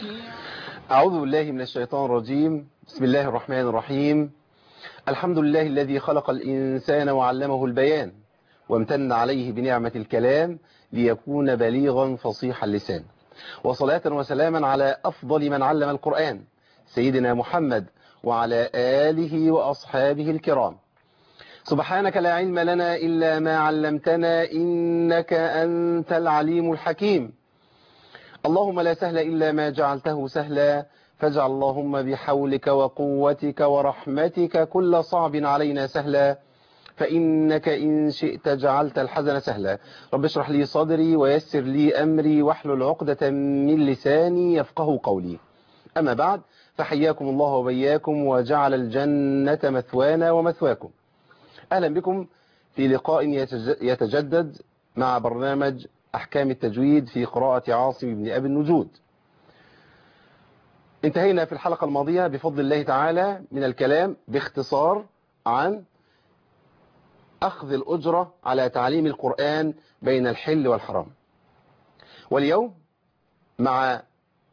أعوذ بالله من الشيطان الرجيم. بسم الله الرحمن الرحيم. الحمد لله الذي خلق الإنسان وعلمه البيان وامتن عليه بنعمة الكلام ليكون بليغا فصيح اللسان، وصلاة وسلاما على أفضل من علم القرآن سيدنا محمد وعلى آله وأصحابه الكرام. سبحانك لا علم لنا إلا ما علمتنا إنك أنت العليم الحكيم. اللهم لا سهل إلا ما جعلته سهلا، فاجعل اللهم بحولك وقوتك ورحمتك كل صعب علينا سهلا، فإنك إن شئت جعلت الحزن سهلا. رب اشرح لي صدري ويسر لي أمري واحلل عقدة من لساني يفقه قولي. أما بعد، فحياكم الله وبياكم وجعل الجنة مثوانا ومثواكم. أهلا بكم في لقاء يتجدد مع برنامج أحكام التجويد في قراءة عاصم بن أبي النجود. انتهينا في الحلقة الماضية بفضل الله تعالى من الكلام باختصار عن أخذ الأجرة على تعليم القرآن بين الحل والحرام، واليوم مع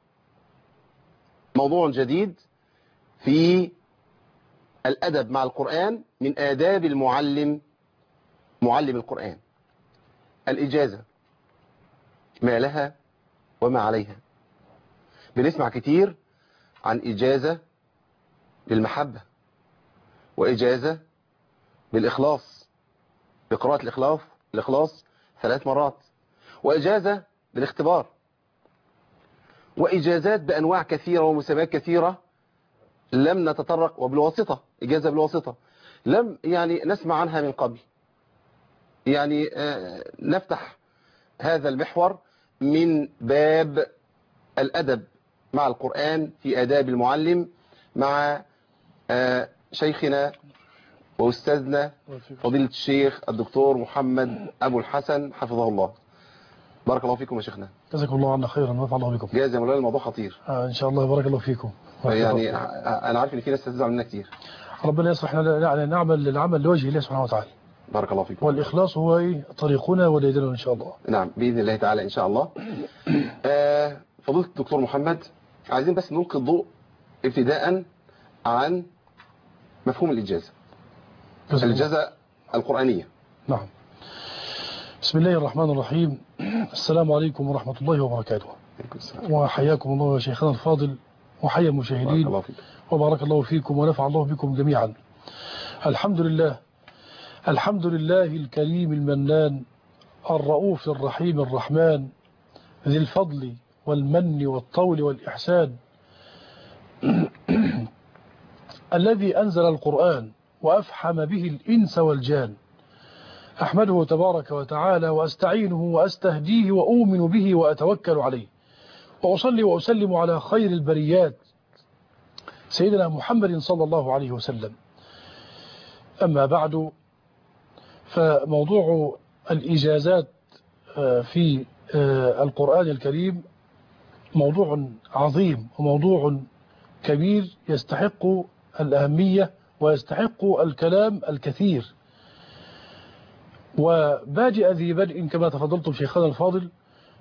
موضوع جديد في الأدب مع القرآن من آداب معلم القرآن، الإجازة، ما لها وما عليها. بنسمع كتير عن إجازة بالمحبة، وإجازة بالإخلاص بقراءة الإخلاص 3 مرات، وإجازة بالاختبار، وإجازات بأنواع كثيرة ومسميات كثيرة لم نتطرق، وبالواسطة إجازة بالواسطة لم نسمع عنها من قبل. نفتح هذا المحور من باب الأدب مع القرآن في آداب المعلم مع شيخنا وأستاذنا فضيلة الشيخ الدكتور محمد أبو الحسن حفظه الله. بارك الله فيكم يا شيخنا. جزاكم الله عنا خيرا ونفع الله بكم. جاهز يا مولانا؟ الموضوع خطير. إن شاء الله. بارك الله فيكم. أنا عارف إن في ناس تزعل مننا كتير. ربنا يصلح لنا نعمل العمل لوجه الله سبحانه وتعالى. بارك الله فيكم. والإخلاص هو طريقنا وليدنا إن شاء الله. نعم بإذن الله تعالى إن شاء الله. فضيلة الدكتور محمد، عايزين بس نلقي الضوء ابتداء عن مفهوم الإجازة، الإجازة القرآنية. نعم. بسم الله الرحمن الرحيم. السلام عليكم ورحمة الله وبركاته. وحياكم الله يا شيخنا الفاضل، وحيا المشاهدين، وبارك الله فيكم ونفع الله بكم جميعا. الحمد لله، الحمد لله الكريم المنان الرؤوف الرحيم الرحمن ذي الفضل والمن والطول والإحسان الذي أنزل القرآن وأفحم به الإنس والجان. أحمده تبارك وتعالى وأستعينه وأستهديه وأؤمن به وأتوكل عليه، وأصلي وأسلم على خير البريات سيدنا محمد صلى الله عليه وسلم. أما بعد، فموضوع الإجازات في القرآن الكريم موضوع عظيم وموضوع كبير يستحق الأهمية ويستحق الكلام الكثير. وبادئ ذي بدء كما تفضلتم شيخنا الفاضل،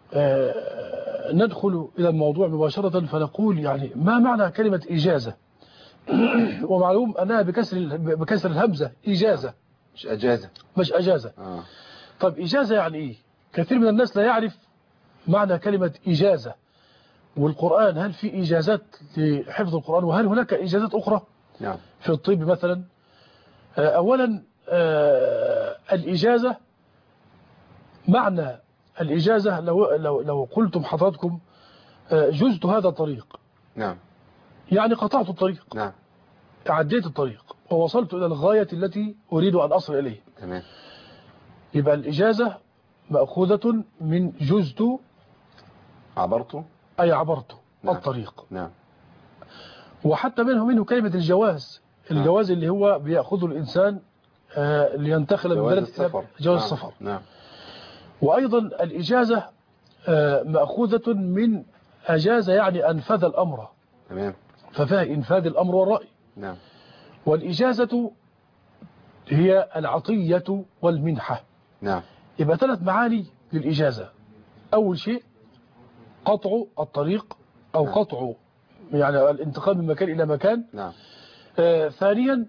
ندخل إلى الموضوع مباشرة فنقول ما معنى كلمة إجازة؟ ومعلوم أنها بكسر الهمزة إجازة، مش أجازة. طب إجازة يعني إيه؟ كثير من الناس لا يعرف معنى كلمة إجازة. والقرآن، هل في إجازات لحفظ القرآن؟ وهل هناك إجازات أخرى؟ نعم. في الطب مثلا. أولا الإجازة، معنى الإجازة لو قلتم حضراتكم جزت هذا الطريق، نعم، يعني قطعت الطريق، نعم، عديت الطريق ووصلت إلى الغاية التي أريد أن أصل إليه. تمام. يبقى الإجازة مأخوذة من جزت، عبرت، أي عبرت. نعم. الطريق. نعم. وحتى منه كلمة الجواز. الجواز اللي هو بيأخذه الإنسان لينتقل من بلد إلى جواز السفر. نعم. وأيضا الإجازة مأخوذة من أجاز، يعني أنفذ الأمر. تمام. ففيها إنفاذ الأمر والرأي. نعم. والإجازة هي العطية والمنحة. نعم. يبقى 3 معاني للإجازة. أول شيء قطع الطريق أو قطع يعني الانتقال من مكان إلى مكان. نعم. ثانيا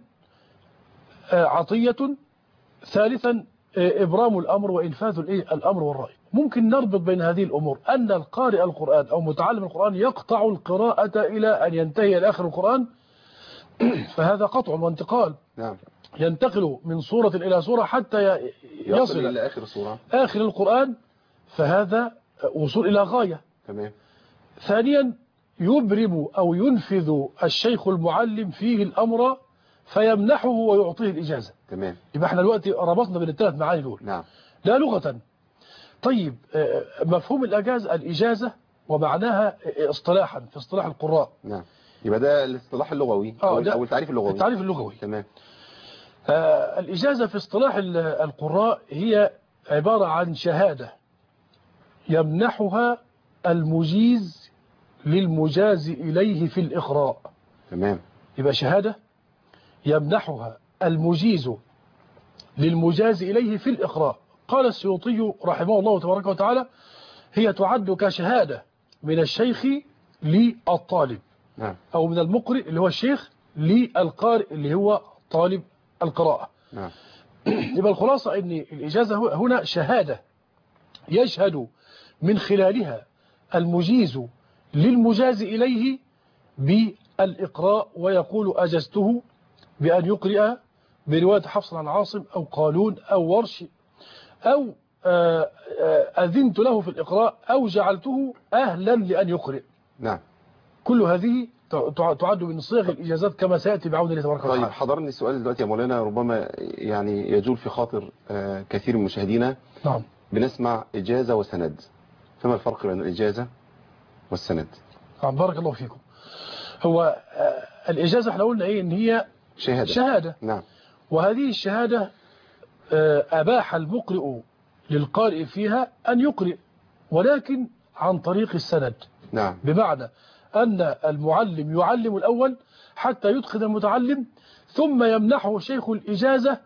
عطية. ثالثا إبرام الأمر وإنفاذ الأمر والرأي. ممكن نربط بين هذه الأمور أن القارئ القرآن أو متعلم القرآن يقطع القراءة إلى أن ينتهي إلى آخر القرآن، فهذا قطع وانتقال. نعم. ينتقل من سورة إلى سورة حتى يصل إلى آخر سورة، آخر القرآن، فهذا وصول إلى غاية. تمام. ثانيا يبرم أو ينفذ الشيخ المعلم فيه الأمر فيمنحه ويعطيه الإجازة. تمام. يبقى احنا دلوقتي ربطنا بين الثلاث معاني دول. نعم. لا لغة. طيب مفهوم الإجازة ومعناها اصطلاحا في اصطلاح القراء. نعم. يبقى ده الاصطلاح اللغوي أو التعريف اللغوي. التعريف اللغوي. تمام. الإجازة في اصطلاح القراء هي عبارة عن شهادة يمنحها المجيز للمجاز إليه في الإقراء. تمام. يبقى شهادة يمنحها المجيز للمجاز إليه في الإقراء. قال السيوطي رحمه الله تبارك وتعالى: هي تعد كشهادة من الشيخ للطالب. نعم. أو من المقرئ اللي هو الشيخ للقارئ اللي هو طالب القراءة. نعم. يبقى الخلاصة أن الإجازة هنا شهادة يشهد من خلالها المجيز للمجاز إليه بالإقراء، ويقول أجزته بأن يقرأ برواية حفص عن عاصم أو قالون أو ورش، أو أذنت له في الإقراء، أو جعلته أهلا لأن يقرأ. نعم. كل هذه تعد من صيغ الإجازات كما سيأتي بعون الله تبارك وتعالى. طيب حضرني السؤال دلوقتي يا مولانا، ربما يعني يجول في خاطر كثير من مشاهدينا. نعم. بنسمع إجازة وسند، فما الفرق بين الإجازة والسند؟ نعم. بارك الله فيكم. هو الإجازة احنا قلنا إيه؟ إن هي شهادة. نعم. وهذه الشهادة أباح المقرئ للقارئ فيها أن يقرئ، ولكن عن طريق السند. نعم. بمعنى أن المعلم يعلم الأول حتى يدخل المتعلم، ثم يمنحه شيخ الإجازة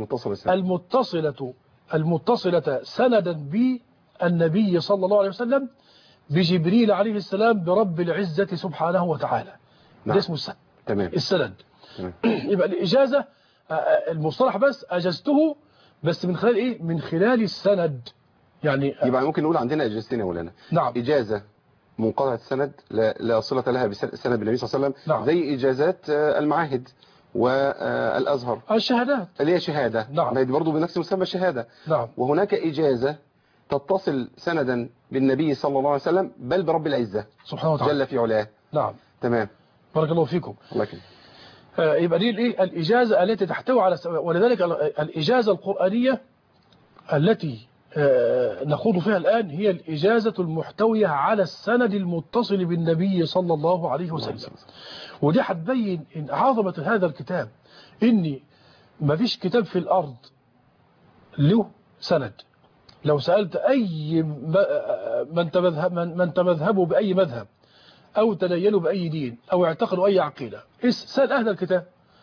المتصلة سندا بالنبي صلى الله عليه وسلم بجبريل عليه السلام برب العزة سبحانه وتعالى. نعم. ده اسمه السند. تمام. السند. تمام. يبقى الإجازة المصطلح بس أجزته، بس من خلال إيه؟ من خلال السند. يعني يبقى ممكن نقول عندنا إجازتين يا مولانا. نعم. إجازة منقطعة السند لا صلة لها بسند بالنبي صلى الله عليه وسلم. نعم. زي إجازات المعاهد والأزهر، الشهادات اللي هي شهادة. نعم. ما هي برضه بنفس مسمى الشهادة. نعم. وهناك إجازة تتصل سندا بالنبي صلى الله عليه وسلم بل برب العزة سبحانه وتعالى جل في علاه. نعم. تمام. بارك الله فيكم. الله يكرمك. يبقى دي الإجازة التي تحتوي على، ولذلك الإجازة القرآنية التي نخوض فيها الآن هي الإجازة المحتوية على السند المتصل بالنبي صلى الله عليه وسلم. ودي هتبين إن عظمة هذا الكتاب، إن ما فيش كتاب في الأرض له سند. لو سألت أي من تمذهبوا بأي مذهب أو بأي دين أو اعتقدوا أي عقيدة، سأل أهل الكتاب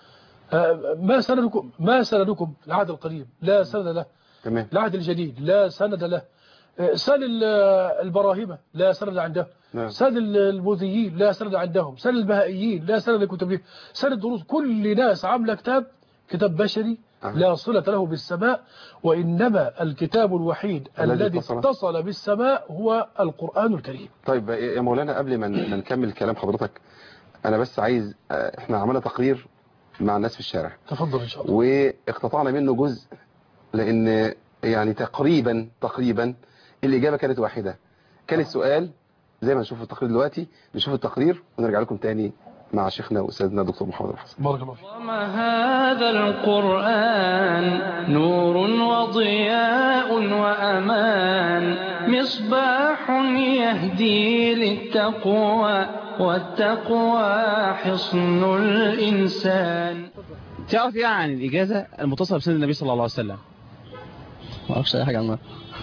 ما سندكم؟ العهد القديم لا سند له. تمام. العهد الجديد لا سند له. سند البراهمة لا سند عندهم. نعم. سند البوذيين لا سند عندهم. سند البهائيين لا سند لكتبهم. سند الدروس. كل ناس عامله كتاب بشري لا صلة له بالسماء، وإنما الكتاب الوحيد الذي اتصل بالسماء هو القرآن الكريم. طيب يا مولانا، قبل ما نكمل كلام حضرتك، أنا بس عايز، احنا عملنا تقرير مع الناس في الشارع. تفضل إن شاء الله. واقتطعنا منه جزء، لأن يعني تقريبا الإجابة كانت واحدة. كان السؤال زي ما نشوف التقرير دلوقتي، نشوف التقرير ونرجع لكم تاني مع شيخنا وأستاذنا دكتور محمد الحسن. بارك الله فيك. هذا القرآن نور وضياء وأمان، مصباح يهدي للتقوى، والتقوى حصن الإنسان. تعرف ايه عن الإجازة المتصلة بسنة النبي صلى الله عليه وسلم؟ ما اعرفش اي حاجة عنها.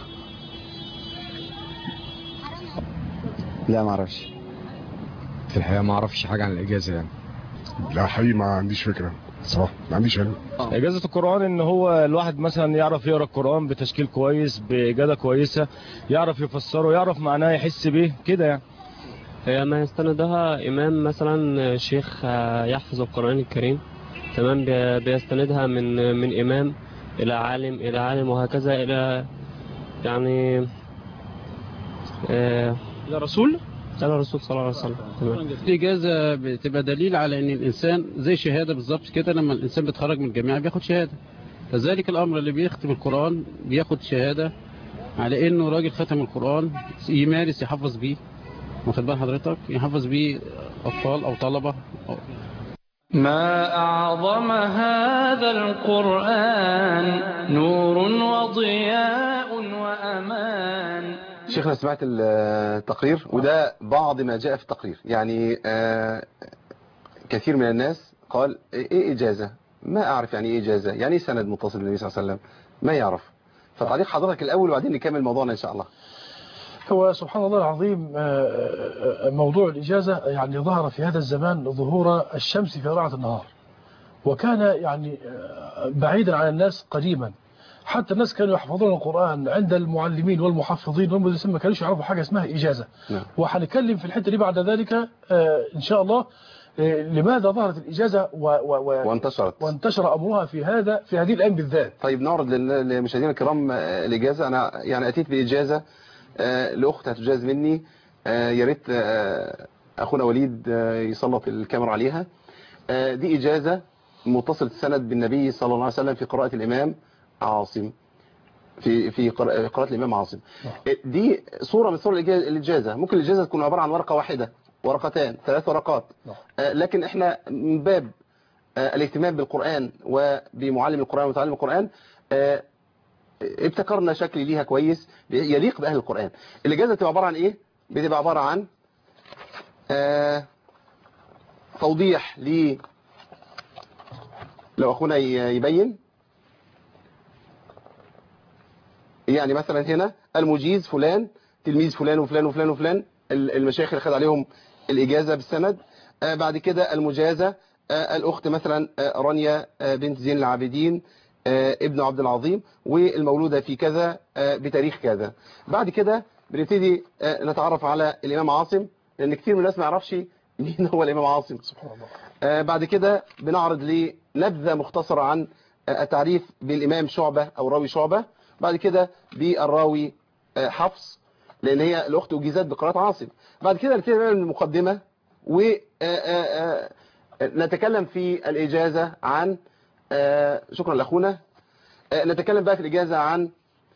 لا ما اعرفش في الحقيقة، ما اعرفش حاجة عن الإجازة يعني. لا حقيقي ما عنديش فكرة صراحة، ما عنديش علم. إجازة القرآن إن هو الواحد مثلا يعرف يقرأ القرآن بتشكيل كويس، بإجادة كويسة، يعرف يفسره، يعرف معناه، يحس به كده يعني. هي ما يستندها إمام مثلا شيخ يحفظ القرآن الكريم، تمام، بيستندها من إمام إلى عالم إلى عالم، وهكذا إلى يعني إلى رسول إلى الرسول صلى الله عليه وسلم. تمام. الإجازة بتبقى دليل على أن الإنسان زي شهادة بالظبط كده، لما الإنسان بيتخرج من الجامعة بياخد شهادة، كذلك الأمر اللي بيختم القرآن بياخد شهادة على أنه راجل ختم القرآن، يمارس يحفظ بيه، واخد بال حضرتك، يحفظ بيه أطفال أو طلبة. ما أعظم هذا القرآن، نور وضياء وأمان. شيخنا سمعت التقرير، وده بعض ما جاء في التقرير. يعني كثير من الناس قال ايه إجازة؟ ما أعرف يعني ايه إجازة، يعني ايه سند متصل بالنبي صلى الله عليه وسلم، ما يعرف. فتعليق حضرتك الأول وبعدين نكمل موضوعنا إن شاء الله. هو سبحان الله العظيم، موضوع الإجازة يعني ظهر في هذا الزمان ظهور الشمس في رعد النهار، وكان يعني بعيدا عن الناس قديما. حتى الناس كانوا يحفظون القرآن عند المعلمين والمحفظين والمدرسين، ما كانوش يعرفوا حاجة اسمها إجازة. وهنتكلم في الحتة دي بعد ذلك إن شاء الله. لماذا ظهرت الإجازة وانتشر أمرها في هذه الأيام بالذات؟ طيب نعرض للمشاهدين الكرام الإجازة. أنا يعني أتيت بإجازة لأخت هتجاز مني، يا ريت أخونا وليد يسلط الكاميرا عليها. دي إجازة متصل السند بالنبي صلى الله عليه وسلم في قراءة الإمام عاصم، في قراءة الإمام عاصم. دي صورة من صور الإجازة. ممكن الإجازة تكون عبارة عن ورقة واحدة، ورقتان، 3 ورقات، لكن احنا من باب الاهتمام بالقرآن وبمعلم القرآن ومتعلم القرآن ابتكرنا شكل ليها كويس يليق بأهل القرآن. الإجازة بتبقى عبارة عن إيه؟ بتبقى عبارة عن توضيح لو أخونا يبين. يعني مثلا هنا المجيز فلان، تلميذ فلان وفلان وفلان وفلان، المشايخ اللي خد عليهم الإجازة بالسند. بعد كده المجازة الأخت مثلا رانيا بنت زين العابدين ابن عبد العظيم، والمولودة في كذا بتاريخ كذا. بعد كده بنبتدي نتعرف على الإمام عاصم، لأن كتير من الناس ما يعرفش مين هو الإمام عاصم. سبحان الله. بعد كده بنعرض لنبذة مختصرة عن التعريف بالإمام شعبة أو راوي شعبة. بعد كده بالراوي حفص، لأن هي الأخت أجيزت بقراءة عاصم. بعد كده نبتدي نعمل المقدمة ونتكلم في الإجازة عن شكرا لأخونا. نتكلم بقى في الإجازة عن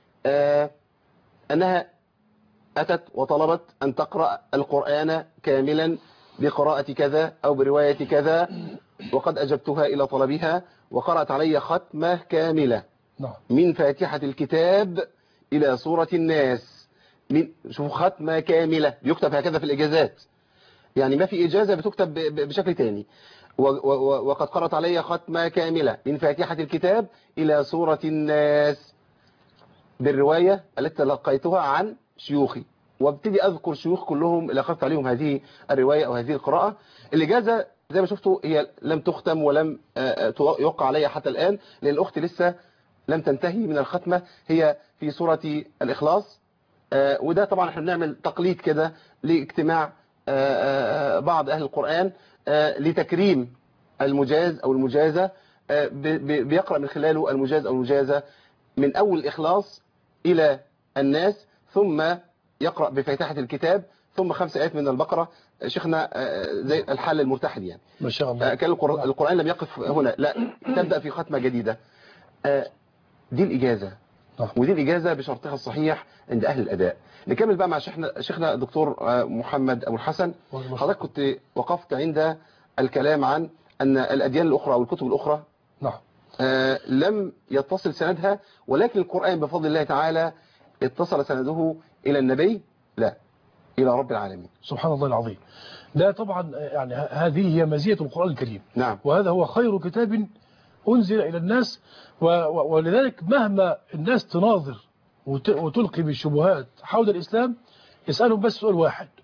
أنها أتت وطلبت أن تقرأ القرآن كاملا بقراءة كذا أو برواية كذا، وقد أجبتها إلى طلبها وقرأت علي ختمة كاملة من فاتحة الكتاب إلى سورة الناس. شوفوا، ختمة كاملة بيكتب هكذا في الإجازات، يعني ما في إجازة بتكتب بشكل تاني. وقد قرأت علي ختمة كاملة من فاتحة الكتاب إلى سورة الناس بالرواية التي تلقيتها عن شيوخي، وابتدي أذكر شيوخ كلهم اللي أخذت عليهم هذه الرواية أو هذه القراءة. الإجازة زي ما شفتوا هي لم تختم ولم يوقع عليها حتى الآن، لأن الأخت لسه لم تنتهي من الختمة، هي في سورة الإخلاص. وده طبعا احنا بنعمل تقليد كده لاجتماع بعض أهل القرآن لتكريم المجاز أو المجازة، بيقرأ من خلاله المجاز أو المجازة من أول الإخلاص إلى الناس، ثم يقرأ بفاتحة الكتاب، ثم 5 آيات من البقرة. شيخنا زي الحال المرتحل يعني ما شاء الله. كان القرآن لم يقف هنا، لا، تبدأ في ختمة جديدة. دي الإجازة، ودي الإجازة بشرطها الصحيح عند أهل الأداء. نكمل بقى مع شيخنا الدكتور محمد أبو الحسن. حضرتك كنت وقفت عند الكلام عن أن الأديان الأخرى أو الكتب الأخرى لم يتصل سندها، ولكن القرآن بفضل الله تعالى اتصل سنده إلى النبي، لا، إلى رب العالمين. سبحان الله العظيم. لا طبعا يعني هذه هي مزية القرآن الكريم. نعم. وهذا هو خير كتاب أنزل إلى الناس، ولذلك مهما الناس تناظر وتلقي بالشبهات حول الإسلام، اسألهم بس سؤال واحد: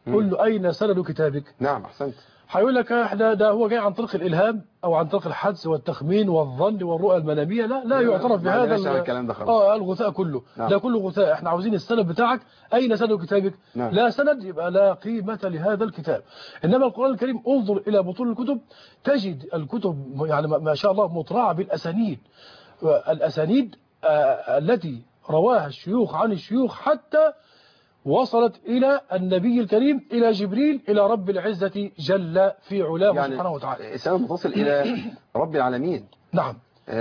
قل له أين سند كتابك؟ نعم أحسنت. هيقول لك احنا ده هو جاي عن طريق الإلهام أو عن طريق الحدس والتخمين والظن والرؤى المنامية. لا يعترف بهذا الكلام ده خالص. الغثاء كله. نعم. ده كله غثاء. احنا عاوزين السند بتاعك. أين سند كتابك؟ نعم. لا سند يبقى لا قيمة لهذا الكتاب. إنما القرآن الكريم انظر إلى بطون الكتب تجد الكتب يعني ما شاء الله مطرعة بالأسانيد. الأسانيد التي رواها الشيوخ عن الشيوخ حتى وصلت إلى النبي الكريم إلى جبريل إلى رب العزة جل في علاه يعني سبحانه وتعالى. سند متصل إلى رب العالمين. نعم.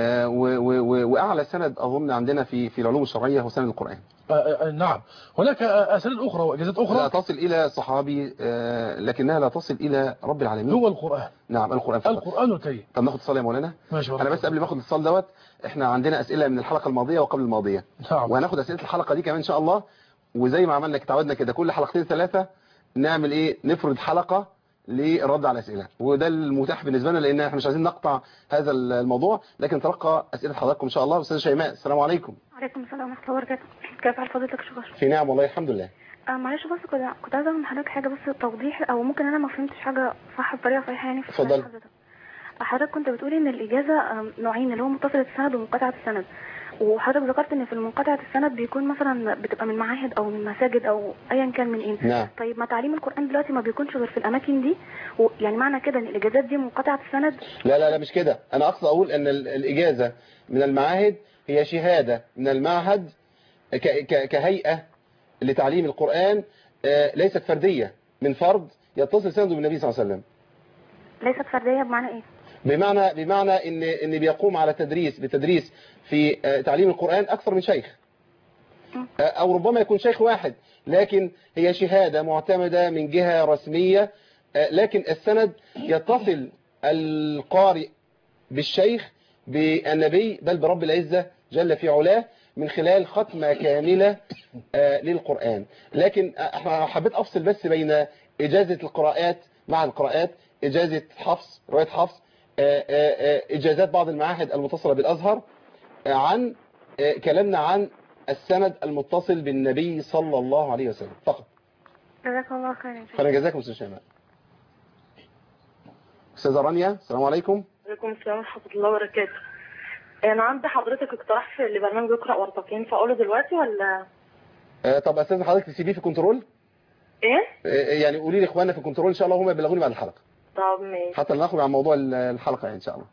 وأعلى سند أظن عندنا في العلوم الشرعية هو سند القرآن. نعم. هناك أسانيد أخرى وإجازات أخرى لا تصل إلى صحابي لكنها لا تصل إلى رب العالمين. هو القرآن. نعم القرآن فقط. القرآن الكريم. طب ناخد اتصال يا مولانا. ماشي. أنا بس قبل ما أخد الاتصال دوت إحنا عندنا أسئلة من الحلقة الماضية وقبل الماضية. نعم. وهناخد أسئلة الحلقة دي كمان إن شاء الله. وزي ما عملنا تعودنا كده كل حلقتين 3 نعمل إيه نفرد حلقة للرد على الأسئلة، وده المتاح بالنسبة لنا لأن احنا مش عايزين نقطع هذا الموضوع، لكن تلقى أسئلة حضراتكم إن شاء الله. أستاذ شيماء السلام عليكم. وعليكم السلام ورحمة الله وبركاته. كيف حال فضيلتك شكرا؟ في نعم والله الحمد لله. معلش بس كنت عايزة من حضرتك حاجة بس توضيح، أو ممكن أنا ما فهمتش حاجة صح بطريقة صحيحة يعني. اتفضل. حضرتك كنت بتقولي إن الإجازة نوعين اللي هو متصلة السند ومنقطعة السند، وحضرتك ذكرت ان في المنقطعة السند بيكون مثلا بتبقى من معاهد او من مساجد او ايا كان من ايه. نعم. طيب ما تعليم القرآن دلوقتي ما بيكونش غير في الاماكن دي، يعني معنى كده ان الاجازات دي منقطعة السند؟ لا مش كده، انا اقصد اقول ان الاجازة من المعاهد هي شهادة من المعهد كهيئة لتعليم القرآن، ليست فردية من فرد يتصل سنده بالنبي صلى الله عليه وسلم. ليست فردية بمعنى ايه؟ بمعنى ان بيقوم على بتدريس في تعليم القرآن اكثر من شيخ، او ربما يكون شيخ واحد، لكن هي شهادة معتمدة من جهة رسمية، لكن السند يتصل القارئ بالشيخ بالنبي بل برب العزة جل في علاه من خلال ختمة كاملة للقرآن. لكن حبيت افصل بس بين اجازة القراءات مع القراءات، اجازة حفص رواية حفص، اجازات بعض المعاهد المتصلة بالازهر، عن كلامنا عن السند المتصل بالنبي صلى الله عليه وسلم فقط. جزاك الله خيرا. خيرا جزاكم استاذ شيماء. استاذه رانيا السلام عليكم. وعليكم السلام ورحمه الله وبركاته. انا عندي حضرتك اقتراح في لبرنامج اقرا ورقتين، فاقوله دلوقتي ولا؟ طب استاذ حضرتك تسيبيه في كنترول؟ ايه؟ يعني قولي لاخواننا في كنترول ان شاء الله هم يبلغوني بعد الحلقه. طب ماشي. حتى ناخد عن موضوع الحلقه يعني ان شاء الله.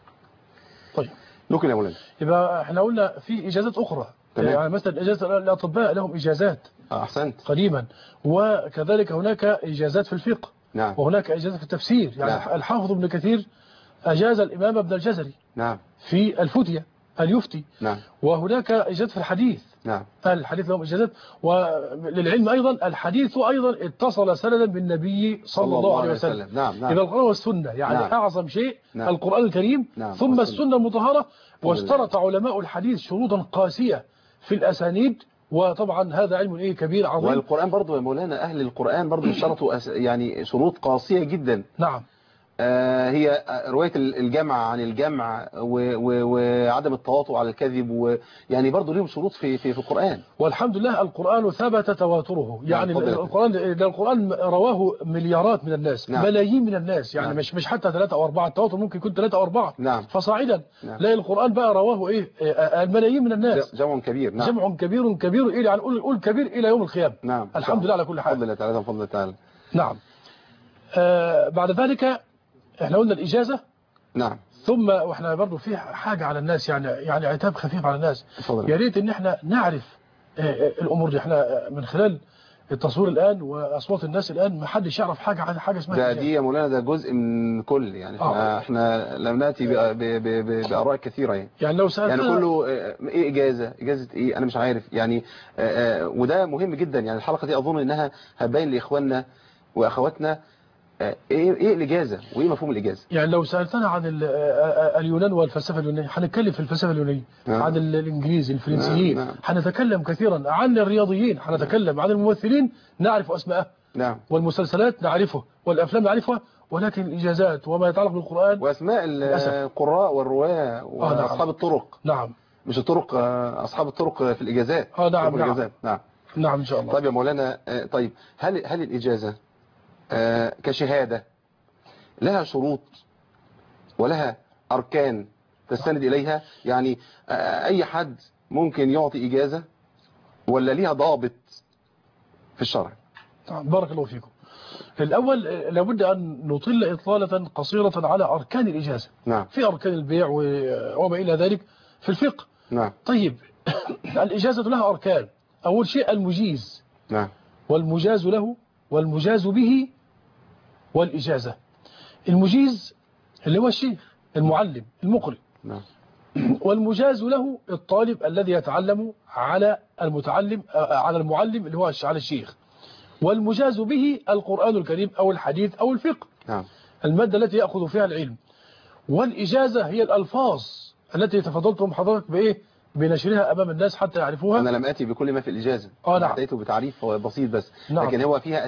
طيب ممكن يا مولانا. يبقى احنا قلنا في اجازات اخرى. تمام. يعني مثلا اجازه الاطباء لهم اجازات احسنت قديما، وكذلك هناك اجازات في الفقه. نعم. وهناك اجازات في التفسير، يعني نعم. الحافظ ابن كثير اجاز الامام ابن الجزري نعم في الفتية اليفتي. نعم. وهناك اجازات في الحديث. نعم. الحديث لهم اجازات، وللعلم ايضا الحديث ايضا اتصل سندا بالنبي صلى الله عليه وسلم. نعم. إذا القرآن والسنة يعني نعم. اعظم شيء. نعم. القرآن الكريم. نعم. ثم السنة المطهرة. واشترط علماء الحديث شروطا قاسية في الاسانيد، وطبعا هذا علم كبير عظيم. والقرآن برضو يا مولانا أهل القرآن برضو اشترطوا يعني شروط قاسية جدا. نعم. هي رواية الجمع عن الجمع وعدم التواطؤ على الكذب، ويعني برضو ليهم شروط في القرآن. والحمد لله القرآن ثبت تواتره، يعني القرآن رواه مليارات من الناس. نعم. ملايين من الناس، يعني نعم. مش حتى 3 أو 4، التواتر ممكن يكون 3 أو 4 نعم. فصاعدا. نعم. لا القرآن بقى رواه الملايين من الناس. جمع كبير. نعم. جمع كبير إلى يعني قول كبير إلى يوم القيامة. نعم. الحمد لله على كل حال. فضل الله تعالى. نعم. بعد ذلك احنا قلنا الإجازة. نعم. ثم واحنا برضو في حاجة على الناس، يعني عتاب خفيف على الناس. يا ريت ان احنا نعرف الامور دي. احنا من خلال التصوير الان واصوات الناس الان ما حدش يعرف حاجة عن حاجة اسمها ده دي يا مولانا ده جزء من كل يعني احنا لم ناتي باراء كثيرة يعني لو سألتنا يعني كله ايه اجازة ايه انا مش عارف يعني وده مهم جدا. يعني الحلقة دي اظن انها هتبين لاخواننا واخواتنا ايه الاجازه وايه مفهوم الاجازه. يعني لو سالتنا عن اليونان والفلسفه اليونانيه هنتكلم في الفلسفه اليونانيه. عن الانجليز الفرنسيين. هنتكلم كثيرا عن الرياضيين، هنتكلم عن الممثلين نعرف اسماءهم. نعم. والمسلسلات نعرفه والافلام نعرفها، ولكن الاجازات وما يتعلق بالقران واسماء القراء والرواه واصحاب الطرق. نعم. مش الطرق، اصحاب الطرق في الاجازات. نعم. الإجازات. نعم. نعم إن شاء الله. طيب يا مولانا، طيب هل الإجازة كشهادة لها شروط ولها أركان تستند إليها؟ يعني أي حد ممكن يعطي إجازة ولا ليها ضابط في الشرع؟ بارك الله فيكم. الأول لابد أن نطل إطلالة قصيرة على أركان الإجازة. نعم. في أركان البيع وما إلى ذلك في الفقه. نعم. طيب الإجازة لها أركان. أول شيء المجيز. نعم. والمجاز له والمجاز به والإجازة. المجيز اللي هو الشيخ المعلم المقرئ. نعم. والمجاز له الطالب الذي يتعلم على المتعلم على المعلم اللي هو على الشيخ. والمجاز به القرآن الكريم أو الحديث أو الفقه. نعم. المادة التي يأخذ فيها العلم. والإجازة هي الألفاظ التي تفضلتم حضرتك بإيه بنشرها أمام الناس حتى يعرفوها. أنا لم أتي بكل ما في الإجازة. نعم. أتيته بتعريف بسيط بس. نعم. لكن هو فيها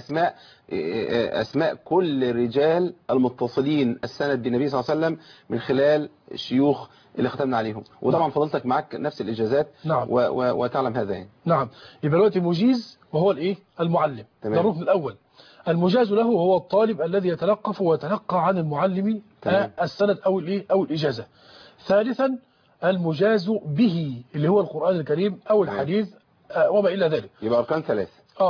أسماء كل الرجال المتصلين السند بالنبي صلى الله عليه وسلم من خلال الشيوخ اللي ختمنا عليهم. وطبعا فضلتك معك نفس الإجازات. نعم. وتعلم هذا يعني. نعم. يبقى دلوقتي مجيز وهو الإيه المعلم. تمام. ده الركن الأول. المجاز له هو الطالب الذي يتلقف ويتلقى عن المعلم السند أو الإيه أو الإجازة. ثالثا المجاز به اللي هو القرآن الكريم أو الحديث وما إلى ذلك. يبقى أركان ثلاث.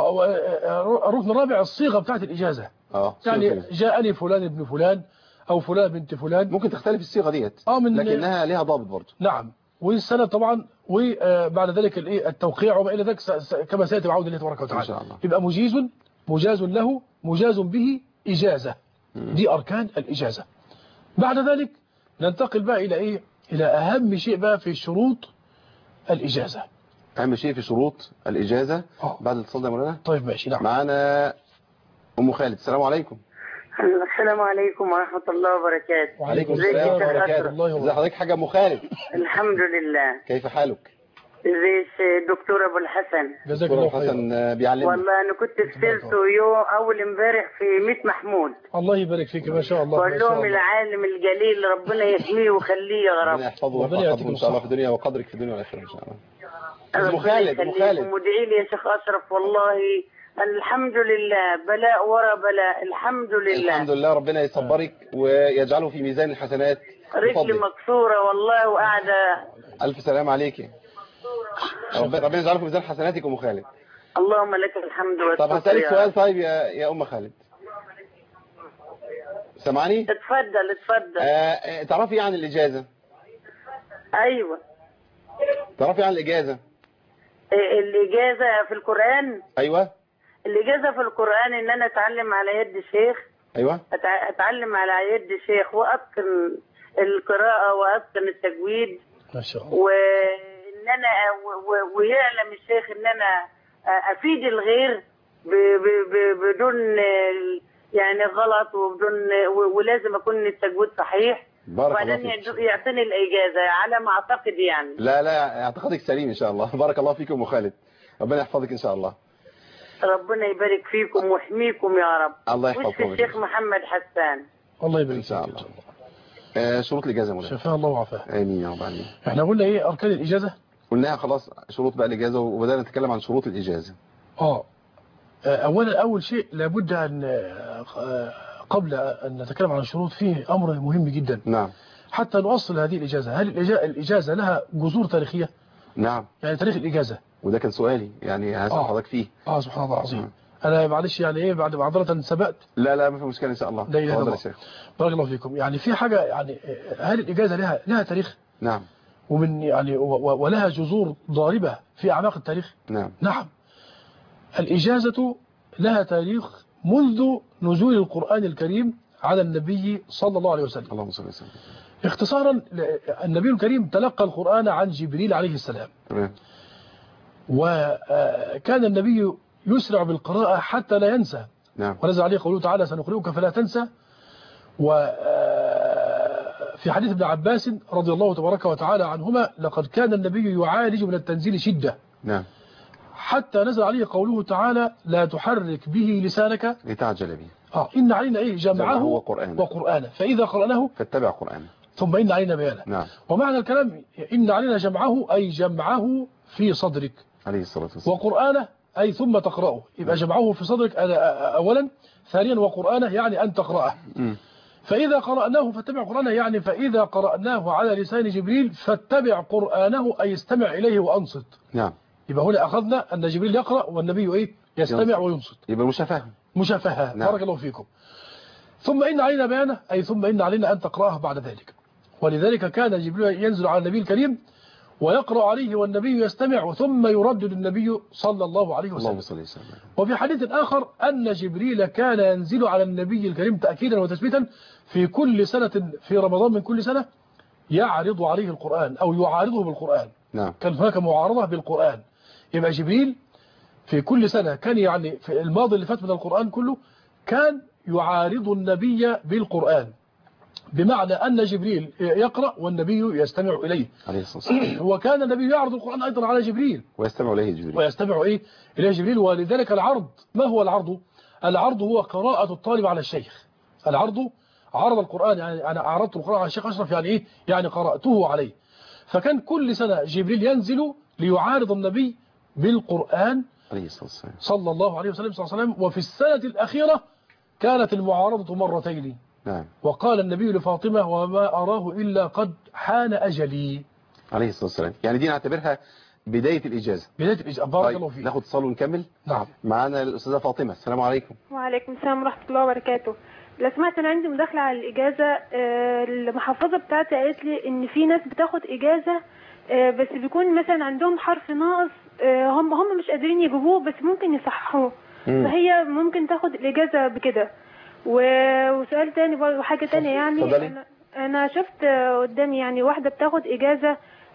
الركن الرابع الصيغة بتاعت الإجازة. يعني جاءني فلان ابن فلان أو فلان بنت فلان. ممكن تختلف الصيغة ديت لكنها لها ضابط برضه. نعم. والسند طبعا وبعد ذلك التوقيع وما إلى ذلك كما سيأتي بعود الله تبارك وتعالى. إن شاء الله. يبقى مجاز له مجاز به إجازة. دي أركان الإجازة. بعد ذلك ننتقل بقى إلى إلى أهم شيء بقى في شروط الإجازة. أهم شيء في شروط الإجازة بعد الاتصال ده يا مولانا. طيب ماشي. نعم. معانا أم خالد. السلام عليكم. السلام عليكم ورحمة الله وبركاته. وعليكم السلام ورحمة الله. ازي حضرتك حاجة أم خالد؟ الحمد لله. كيف حالك؟ ازي الدكتور أبو الحسن؟ جزاك الله خير. الحسن بيعلمني. والله أنا كنت في سيرته أول امبارح في ميت محمود. الله يبارك فيك ما شاء الله. بقول لهم العالم الجليل ربنا يحميه ويخليه يا رب. ربنا يحفظه ويرفعه إن شاء الله في الدنيا وقدرك في الدنيا والآخرة إن شاء الله. أم خالد. وادعي لي يا شيخ أشرف والله الحمد لله بلاء ورا بلاء الحمد لله. الحمد لله ربنا يصبرك ويجعله في ميزان الحسنات. رجلي مكسورة والله وقاعدة. ألف سلام عليك. ربنا يجعله في ميزان حسناتك أم خالد. اللهم لك الحمد والشكر. طب هسألك سؤال طيب يا أم خالد. سمعني؟ اتفضل. تعرفي ايه عن الإجازة؟ أيوة. تعرفي عن الإجازة؟ الإجازة في القرآن. أيوة. الإجازة في القرآن إن أنا أتعلم على يد شيخ. أيوة. أتعلم على يد شيخ وأتقن القراءة وأتقن التجويد. ما شاء الله. وإن أنا ويعلم الشيخ إن أنا أفيد الغير بدون يعني غلط ولازم أكون التجويد صحيح. وبعدين يعطيني الإجازة على ما أعتقد يعني. لا اعتقادك سليم إن شاء الله. بارك الله فيكم أم خالد. ربنا يحفظك إن شاء الله. ربنا يبارك فيكم ويحميكم يا رب. الله يحفظكم. وش في الشيخ محمد حسان. الله يبارك إن شاء الله. شروط الإجازة مولانا. شفاء الله وعافاه. آمين يا رب العالمين. احنا قلنا ايه أركان الإجازة؟ قلناها خلاص شروط بقى الإجازة وبدأنا نتكلم عن شروط الإجازة. أول شيء لابد أن قبل أن نتكلم عن الشروط فيه أمر مهم جدا. نعم. حتى نوصل هذه الإجازة. هل الإجازة لها جذور تاريخية؟ نعم. يعني تاريخ الإجازة. وده كان سؤالي يعني هسأل حضرتك فيه. سبحان الله العظيم. أنا معلش يعني إيه بعد معذرة سبقت. لا ما في مشكلة إن شاء الله. لا إله إلا الله. بارك الله فيكم. يعني في حاجة يعني هل الإجازة لها تاريخ؟ نعم. ومن يعني ولها جذور ضاربة في أعماق التاريخ. نعم. الإجازة لها تاريخ منذ نزول القرآن الكريم على النبي صلى الله عليه وسلم. اللهم صل وسلم. اختصارا النبي الكريم تلقى القرآن عن جبريل عليه السلام. وكان النبي يسرع بالقراءة حتى لا ينسى. نعم. ونزل عليه قوله تعالى سنقرئك فلا تنسى. وفي حديث ابن عباس رضي الله تبارك وتعالى عنهما لقد كان النبي يعالج من التنزيل شدة. نعم. حتى نزل عليه قوله تعالى لا تحرك به لسانك لتعجل به. إن علينا جمعه وقرآنه فإذا قرأناه فاتبع قرآنه ثم إن علينا بيانه. نعم. ومعنى الكلام إن علينا جمعه أي جمعه في صدرك عليه الصلاة والسلام وقرآنه أي ثم تقرأه، يبقى جمعه في صدرك أولا، ثانيا وقرآنه يعني أن تقرأه. فإذا قرأناه فاتبع قرآنه، يعني فإذا قرأناه على لسان جبريل فاتبع قرآنه، أي استمع إليه وأنصت. نعم. يبقى هنا أخذنا أن جبريل يقرأ والنبي إيه؟ يستمع وينصت. يبقى مشافهة. نعم. بارك الله فيكم. ثم إن علينا بيانه، أي ثم إن علينا أن تقرأه بعد ذلك. ولذلك كان جبريل ينزل على النبي الكريم ويقرأ عليه والنبي يستمع، ثم يردد النبي صلى الله عليه وسلم. وفي حديث آخر أن جبريل كان ينزل على النبي الكريم تأكيدا وتثبيتا في كل سنة في رمضان من كل سنة، يعرض عليه القرآن أو يعارضه بالقرآن. نعم. كان هناك معارضة بالقرآن. يبقى جبريل في كل سنة كان يعني في الماضي اللي فات من القرآن كله كان يعارض النبي بالقرآن، بمعنى أن جبريل يقرأ والنبي يستمع إليه عليه الصلاة والسلام. وكان النبي يعرض القرآن أيضا على جبريل ويستمع إليه جبريل. ولذلك العرض، ما هو العرض؟ العرض هو قراءة الطالب على الشيخ. العرض عرض القرآن، يعني أنا أعرضت القرآن على الشيخ أشرف، يعني إيه؟ يعني قرأته عليه. فكان كل سنة جبريل ينزل ليعارض النبي بالقرآن صلى الله عليه وسلم. وفي السنة الأخيرة كانت المعارضة مرتين. نعم. وقال النبي لفاطمة: وما أراه إلا قد حان أجلي عليه الصلاة والسلام. يعني دي نعتبرها بداية الإجازة. بارك الله فيك. ناخد اتصال ونكمل. نعم. معانا الأستاذة فاطمة. السلام عليكم. وعليكم السلام ورحمة الله وبركاته. لو سمعت، أنا عندي مداخلة على الإجازة. المحافظة بتاعتي قالت لي إن في ناس بتاخد إجازة بس بيكون مثلا عندهم حرف ناقص، هم مش قادرين يجيبوه بس ممكن يصححوه، فهي ممكن تاخد الإجازة بكده. وسؤال تاني برضه، حاجة تانية يعني، أنا شفت قدامي يعني واحدة بتاخد إجازة،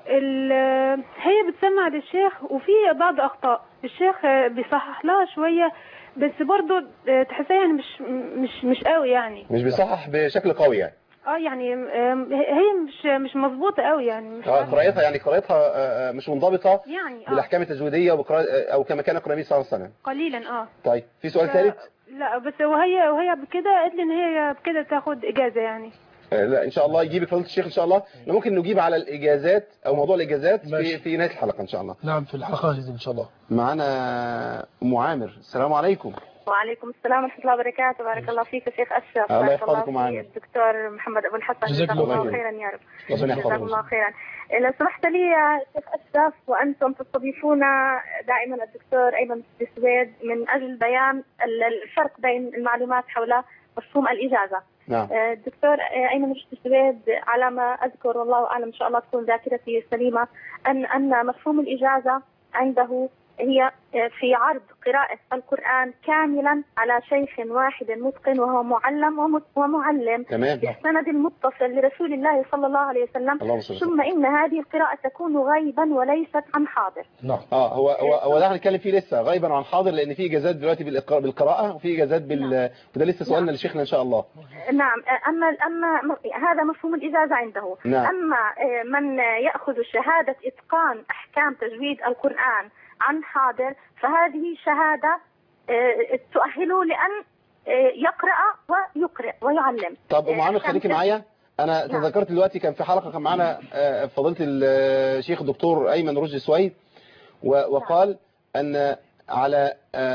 هي بتسمع للشيخ وفي بعض أخطاء الشيخ بيصحح لها شوية، بس برضه تحسها يعني مش قوي، يعني مش بيصحح بشكل قوي يعني. يعني هي مش مظبوطة قوي يعني. قراءتها مش منضبطة يعني بالاحكام التجويدية او كما كان النبي صلى الله عليه وسلم قليلا. طيب في سؤال ثالث؟ لا بس وهي بكده قالت لي ان هي بكده تاخد اجازة يعني. لا ان شاء الله يجيبك فضيلة الشيخ ان شاء الله. ممكن نجيب على الاجازات او موضوع الاجازات في نهاية الحلقة ان شاء الله. نعم في الحلقة ان شاء الله. معنا ام عامر. السلام عليكم. وعليكم السلام ورحمة الله وبركاته. بارك الله فيك يا شيخ أشرف. الله يحفظكم معنا. الدكتور محمد أبو الحسن، جزاك الله خيرا يا رب. جزاك الله خيرا. لو سمحت لي يا شيخ أشرف، وأنتم تستضيفون دائما الدكتور أيمن السويد من أجل بيان الفرق بين المعلومات حول مفهوم الإجازة. نعم. الدكتور أيمن السويد على ما أذكر والله أعلم إن شاء الله تكون ذاكرتي سليمة، أن مفهوم الإجازة عنده هي في عرض قراءة القرآن كاملا على شيخ واحد متقن وهو معلم ومعلم بالسند المتصل لرسول الله صلى الله عليه وسلم، ثم إن هذه القراءة تكون غيبا وليست عن حاضر. نعم. هو ده هنتكلم فيه لسه، غيبا وعن حاضر، لأن في إجازات دلوقتي بالقراءة وفي إجازات وده لسه سؤالنا لشيخنا إن شاء الله. نعم. أما هذا مفهوم الإجازة عنده. نعم. أما من يأخذ شهادة إتقان أحكام تجويد القرآن عن حاضر، فهذه شهادة تؤهله لأن يقرأ ويقرأ ويعلم. طب أم عامر خليكي معايا. أنا تذكرت دلوقتي كان في حلقة كان معانا فضيلة الشيخ الدكتور أيمن رشدي سويد، وقال أن على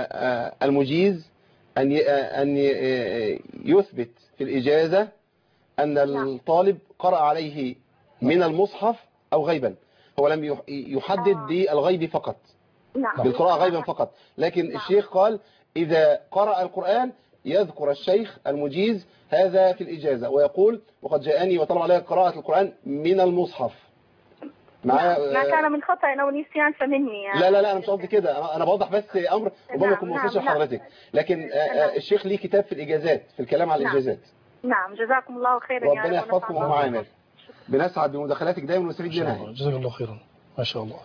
المجيز أن يثبت في الإجازة أن الطالب قرأ عليه من المصحف أو غيبا. هو لم يحدد بالغيب فقط، بالقراءة غيبا فقط، لكن الشيخ قال إذا قرأ القرآن يذكر الشيخ المجيز هذا في الإجازة ويقول وقد جاءني وطلب علي قراءة القرآن من المصحف. ما كان من خطأ أو نسيان فمني يعني. لا أنا مش قصدي كده، أنا بوضح بس أمر ربما يكون ما وصلش لحضرتك، لكن الشيخ ليه كتاب في الإجازات، في الكلام على الإجازات. نعم جزاكم الله خيرا. ربنا يحفظكم أم عامر. بنسعد بمداخلاتك دايما ونستفيد منها. جزاك الله خيرا. ما شاء الله.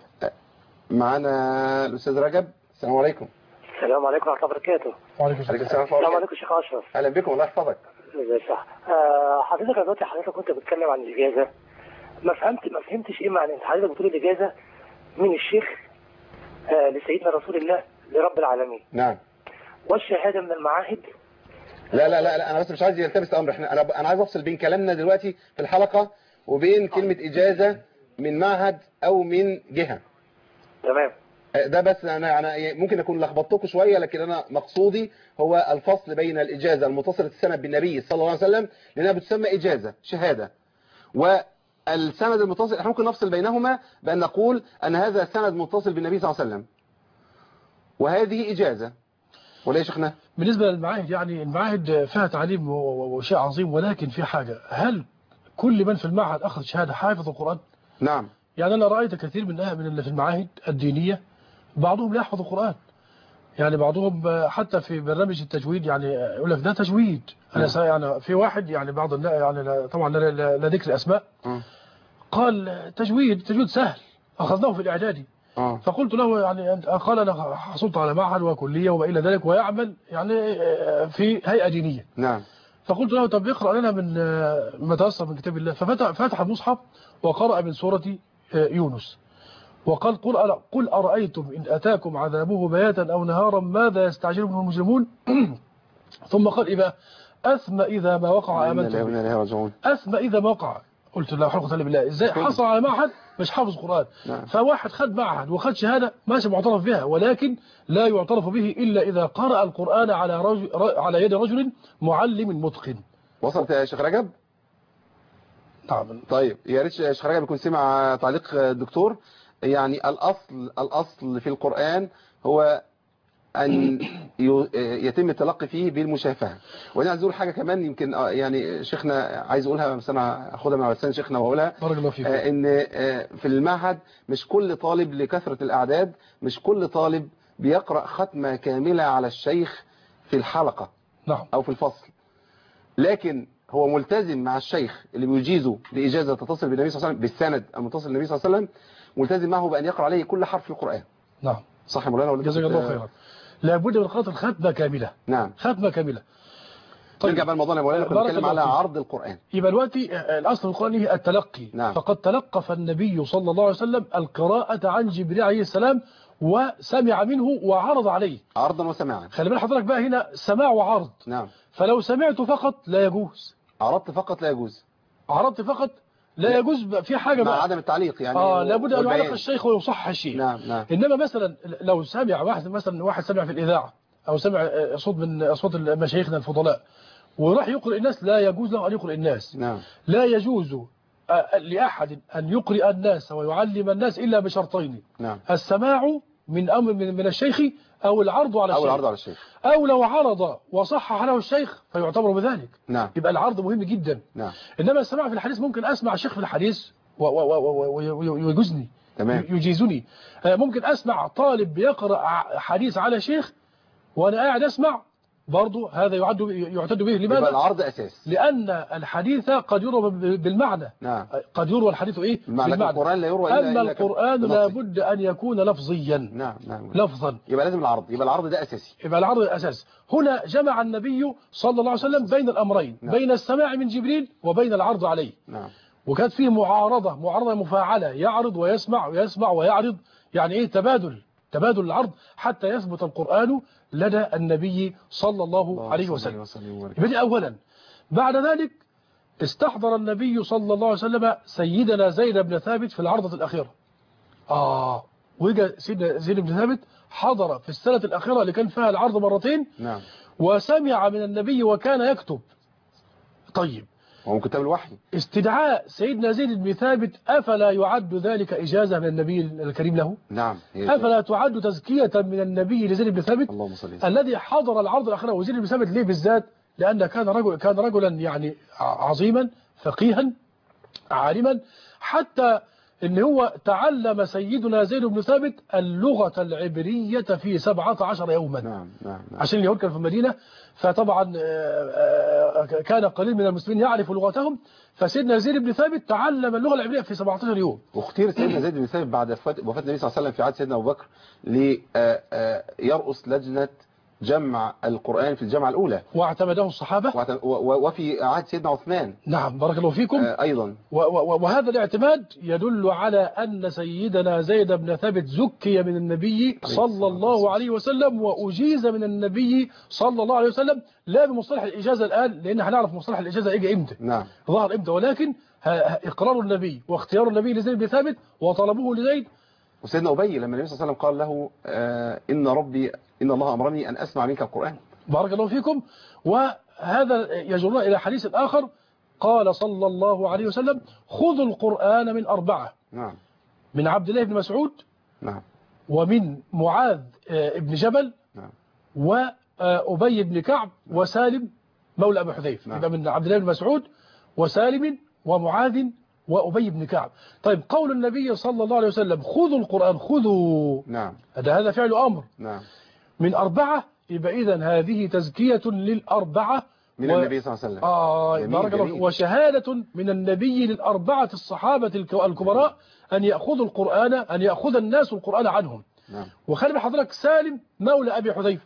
معنا الأستاذ رجب. السلام عليكم. السلام عليكم ورحمة الله وبركاته. وعليكم السلام. السلام عليكم شيخ أشرف. أهلا بكم الله يحفظك. صح. حضرتك دلوقتي كنت بتتكلم عن الإجازة، ما فهمتش إيه معنى حضرتك بتقول الإجازة من الشيخ لسيدنا رسول الله لرب العالمين. نعم. والشهادة من المعاهد. لا أنا بس مش عايز يلتبس الأمر. أنا عايز أفصل بين كلامنا دلوقتي في الحلقة وبين كلمة إجازة من معهد أو من جهة. تمام. ده بس أنا ممكن أكون لخبطتكم شوية، لكن أنا مقصودي هو الفصل بين الإجازة المتصلة السند بالنبي صلى الله عليه وسلم لأنها بتسمى إجازة شهادة، والسند المتصل احنا ممكن نفصل بينهما بأن نقول أن هذا سند متصل بالنبي صلى الله عليه وسلم وهذه إجازة. ولا يا شيخنا؟ بالنسبة للمعاهد، يعني المعاهد فيها تعليم وشيء عظيم، ولكن في حاجة، هل كل من في المعهد أخذ شهادة حافظ القرآن؟ نعم. يعني أنا رأيت كثير من اللي في المعاهد الدينية بعضهم لا يحفظ القرآن، يعني بعضهم حتى في برنامج التجويد يعني يقول لك ده تجويد. أنا يعني في واحد يعني بعض يعني طبعا لا ذكر الأسماء قال تجويد سهل أخذناه في الإعدادي. فقلت له يعني قال أنا حصلت على معهد وكلية وما إلى ذلك ويعمل يعني في هيئة دينية. نعم. فقلت له طب اقرأ لنا من ما تيسر من كتاب الله، ففتح المصحف وقرأ من سورة يونس وقال قل أرأيتم إن أتاكم عذابه بياتا أو نهارا ماذا يستعجل منه المجرمون. ثم قال إيه بقى؟ أثم إذا ما وقع آمنتم، أثم إذا ما وقع. قلت لا حول ولا قوة إلا بالله، إزاي حصل على معهد مش حافظ قرآن؟ فواحد خد معهد وخد شهادة ماشي معترف بها، ولكن لا يعترف به إلا إذا قرأ القرآن على يد رجل معلم متقن. وصلت يا شيخ رجب؟ نعم. طيب يا ريت شيخ رجب يكون سمع تعليق الدكتور. يعني الأصل في القرآن هو أن يتم التلقي فيه بالمشافهة. وأنا عايز أقول حاجة كمان يمكن يعني شيخنا عايز أقولها، بس أنا أخدها مع لسان شيخنا وأقولها، إن في المعهد مش كل طالب لكثرة الأعداد مش كل طالب بيقرأ ختمة كاملة على الشيخ في الحلقة أو في الفصل، لكن هو ملتزم مع الشيخ اللي بيجيزه لإجازة تتصل بالنبي صلى الله عليه وسلم بالسند المتصل بالنبي صلى الله عليه وسلم، ملتزم معه بأن يقرأ عليه كل حرف في القرآن. نعم. صح يا مولانا؟ جزاك الله خيرا. لابد من قراءة الختمة كاملة. نعم. ختمة كاملة. طيب نرجع بقى لموضوعنا يا مولانا، كنا بنتكلم على عرض القرآن. يبقى دلوقتي الأصل في القرآن هي التلقي. نعم. فقد تلقف النبي صلى الله عليه وسلم القراءة عن جبريل عليه السلام وسمع منه وعرض عليه. عرضا وسماعا. خلي بالك حضرتك بقى هنا سماع وعرض. نعم. فلو سمعت فقط لا يجوز. عرضت فقط لا يجوز. عرضت فقط لا يجوز في حاجة مع بقى. عدم التعليق يعني. لابد أن يعلق الشيخ ويصحح الشيء. نعم. إنما مثلا لو سمع واحد سمع في الإذاعة أو سمع صوت من أصوات مشايخنا الفضلاء وراح يقرئ الناس، لا يجوز له أن يقرئ الناس. نعم. لا يجوز لأحد أن يقرئ الناس ويعلم الناس إلا بشرطين. نعم. السماع من الشيخ أو العرض على الشيخ. أو لو عرض وصحح له الشيخ فيعتبر بذلك. نعم. يبقى العرض مهم جدا. نعم. إنما السماع في الحديث ممكن أسمع الشيخ في الحديث ويجوزني. تمام. يجيزني. ممكن أسمع طالب بيقرأ حديث على شيخ وأنا قاعد أسمع برضه، هذا يعتد به. لماذا؟ يبقى العرض أساس. لأن الحديث قد يروى بالمعنى. نعم. قد يروى الحديث بالمعنى. القرآن لا يروى أما القرآن لابد أن يكون لفظيا. نعم. لفظا. يبقى لازم العرض. يبقى العرض ده أساسي. يبقى العرض الأساس. هنا جمع النبي صلى الله عليه وسلم بين الأمرين. نعم. بين السماع من جبريل وبين العرض عليه. نعم. وكانت فيه معارضة مفاعلة، يعرض ويسمع ويعرض، يعني إيه؟ تبادل العرض حتى يثبت القرآن لدى النبي صلى الله عليه وسلم. يبقى أولا. بعد ذلك استحضر النبي صلى الله عليه وسلم سيدنا زيد بن ثابت في العرضة الأخيرة. وجاء سيدنا زيد بن ثابت حضر في السنة الأخيرة اللي كان فيها العرض مرتين. نعم. وسمع من النبي وكان يكتب. طيب. وهو كتاب الوحي. استدعاء سيدنا زيد بن ثابت أفلا يعد ذلك إجازة من النبي الكريم له؟ نعم. أفلا تعد تزكية من النبي لزيد بن ثابت؟ اللهم صل وسلم. الذي حضر العرض الأخيرة. وزيد بن ثابت ليه بالذات؟ لأن كان رجلا يعني عظيما فقيها عالما، حتى إن هو تعلم سيدنا زيد بن ثابت اللغة العبرية في 17 يوما. نعم. عشان اليهود كانوا في المدينة، فطبعا كان قليل من المسلمين يعرف لغتهم، فسيدنا زيد بن ثابت تعلم اللغة العبرية في 17 يوم. واختير سيدنا زيد بن ثابت بعد وفاة النبي صلى الله عليه وسلم في عهد سيدنا أبو بكر ليرأس لجنة جمع القرآن في الجامعة الأولى، واعتمده الصحابة. وفي عهد سيدنا عثمان. نعم بارك الله فيكم. أيضا. وهذا الاعتماد يدل على أن سيدنا زيد بن ثابت زكي من النبي صلى الله عليه وسلم وأجيز من النبي صلى الله عليه وسلم، لا بمصطلح الإجازة الآن، لأن هنعرف مصطلح الإجازة يجي إمتى. نعم. ظهر إمتى، ولكن إقرار النبي واختيار النبي لزيد بن ثابت وطلبه لزيد وسيدنا أبي لما النبي صلى الله عليه وسلم قال له إن الله أمرني أن أسمع منك القرآن. بارك الله فيكم. وهذا يجرنا إلى حديث آخر، قال صلى الله عليه وسلم: خذوا القرآن من 4. نعم. من عبد الله بن مسعود، نعم، ومن معاذ بن جبل، نعم، وأبي بن كعب، وسالم مولى أبي حذيفة. نعم. يبقى من عبد الله بن مسعود وسالم ومعاذ وأبي بن كعب. طيب، قول النبي صلى الله عليه وسلم: خذوا القرآن، خذوا، نعم، هذا فعل أمر، نعم، من 4. يبقى إذن هذه تزكية لل4 من النبي صلى الله عليه وسلم. بارك الله، وشهادة من النبي لل4 الصحابة الكبراء أن يأخذوا القرآن، أن يأخذ الناس القرآن عنهم. نعم. وخلي بحضرتك سالم مولى أبي حذيفة،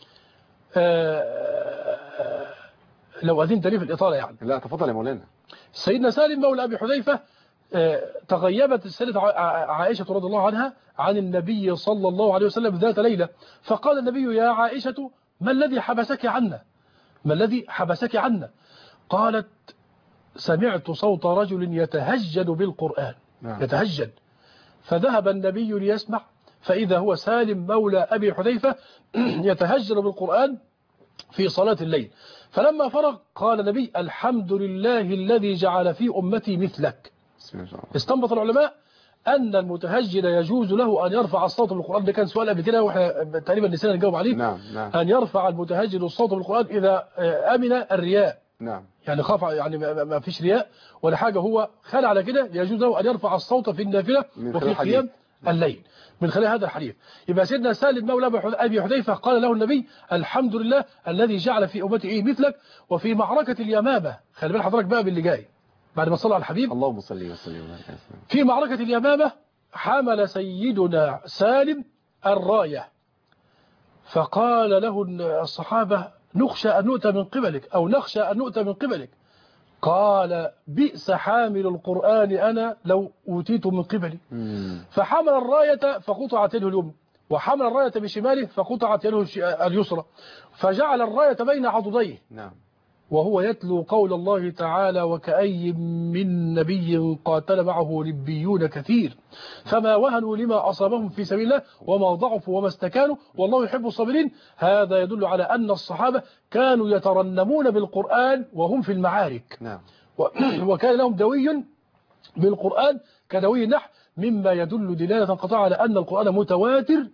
لو أذنت لي في الإطالة يعني. لا، تفضل يا مولانا. سيدنا سالم مولى أبي حذيفة تغيبت السيدة عائشة رضي الله عنها عن النبي صلى الله عليه وسلم ذات ليلة، فقال النبي: يا عائشة، ما الذي حبسك عنا؟ ما الذي حبسك عنا؟ قالت: سمعت صوت رجل يتهجد بالقرآن. نعم. يتهجد. فذهب النبي ليسمع، فإذا هو سالم مولى أبي حذيفة يتهجد بالقرآن في صلاة الليل. فلما فرغ قال النبي: الحمد لله الذي جعل في أمتي مثلك. استنبط العلماء أن المتهجد يجوز له أن يرفع الصوت بالقرآن. ده كان سؤال قبل كده واحنا تقريبا نسينا نجاوب عليه. نعم، نعم. أن يرفع المتهجد الصوت بالقرآن إذا أمن الرياء. نعم. يعني خاف، يعني ما فيش رياء ولا حاجة، هو خال على كده، يجوز له أن يرفع الصوت في النافلة وفي قيام الليل من خلال هذا الحديث. يبقى سيدنا سالم مولى أبي حذيفة قال له النبي: الحمد لله الذي جعل في أمتي مثلك. وفي معركة اليمامة، خلي بال حضرتك بقى باللي جاي بعد ما صلى على الحبيب، اللهم صل وسلم. في معركة اليمامة حمل سيدنا سالم الراية، فقال له الصحابة: نخشى أن نؤتى من قبلك، أو نخشى أن نؤتى من قبلك. قال: بئس حامل القرآن أنا لو أوتيت من قبلي. فحمل الراية فقطعت يده اليمنى، وحمل الراية بشماله فقطعت يده اليسرى، فجعل الراية بين عضديه. نعم. وهو يتلو قول الله تعالى: وكأي من نبي قاتل معه ربيون كثير فما وهنوا لما أصابهم في سبيل الله وما ضعفوا وما استكانوا والله يحب الصابرين. هذا يدل على أن الصحابة كانوا يترنمون بالقرآن وهم في المعارك. نعم. وكان لهم دوي بالقرآن كدوي النحل، مما يدل دلالة قطعا على أن القرآن متواتر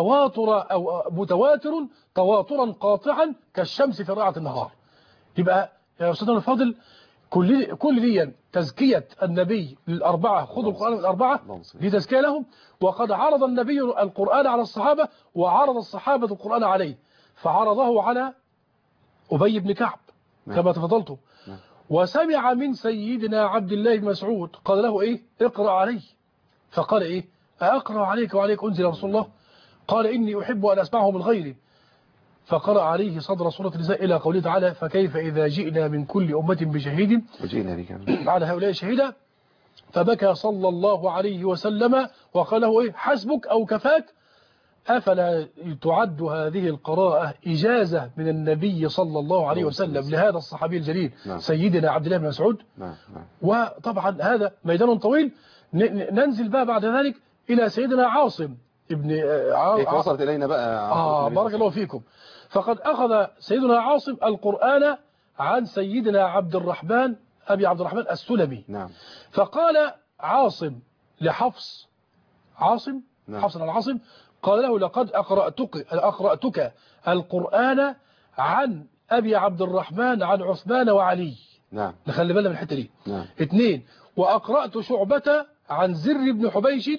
تواترا قاطعا كالشمس في رائعة النهار. يبقى يا أستاذنا الفاضل، كل دي تزكية النبي لل4، خذوا القرآن لل4 دي تزكية لهم. وقد عرض النبي القرآن على الصحابة، وعرض الصحابة القرآن عليه، فعرضه على أبي بن كعب كما تفضلتم. وسمع من سيدنا عبد الله بن مسعود قال له: إيه؟ اقرأ علي. فقال: إيه؟ أقرأ عليك وعليك أنزل يا رسول الله؟ قال: إني أحب أن أسمعه من غيري. فقرأ عليه صدر سورة النساء إلى قوله تعالى: فكيف إذا جئنا من كل أمة بشهيد وجئنا بك على هؤلاء شهيدا. فبكى صلى الله عليه وسلم وقال له: إيه؟ حسبك أو كفاك. أفلا تعد هذه القراءة إجازة من النبي صلى الله عليه وسلم لهذا الصحابي الجليل سيدنا عبد الله بن مسعود؟ وطبعا هذا ميدان طويل. ننزل بقى بعد ذلك إلى سيدنا عاصم ابن وصلت إلينا بقى بارك الله فيكم. فقد أخذ سيدنا عاصم القرآن عن سيدنا عبد الرحمن أبي عبد الرحمن السلمي. نعم. فقال عاصم لحفص، حفص العاصم قال له: لقد أقرأتك القرآن عن أبي عبد الرحمن عن عثمان وعلي. نعم. نخلي بالنا من الحتة دي. نعم. 2 وأقرأت شعبة عن زر بن حبيش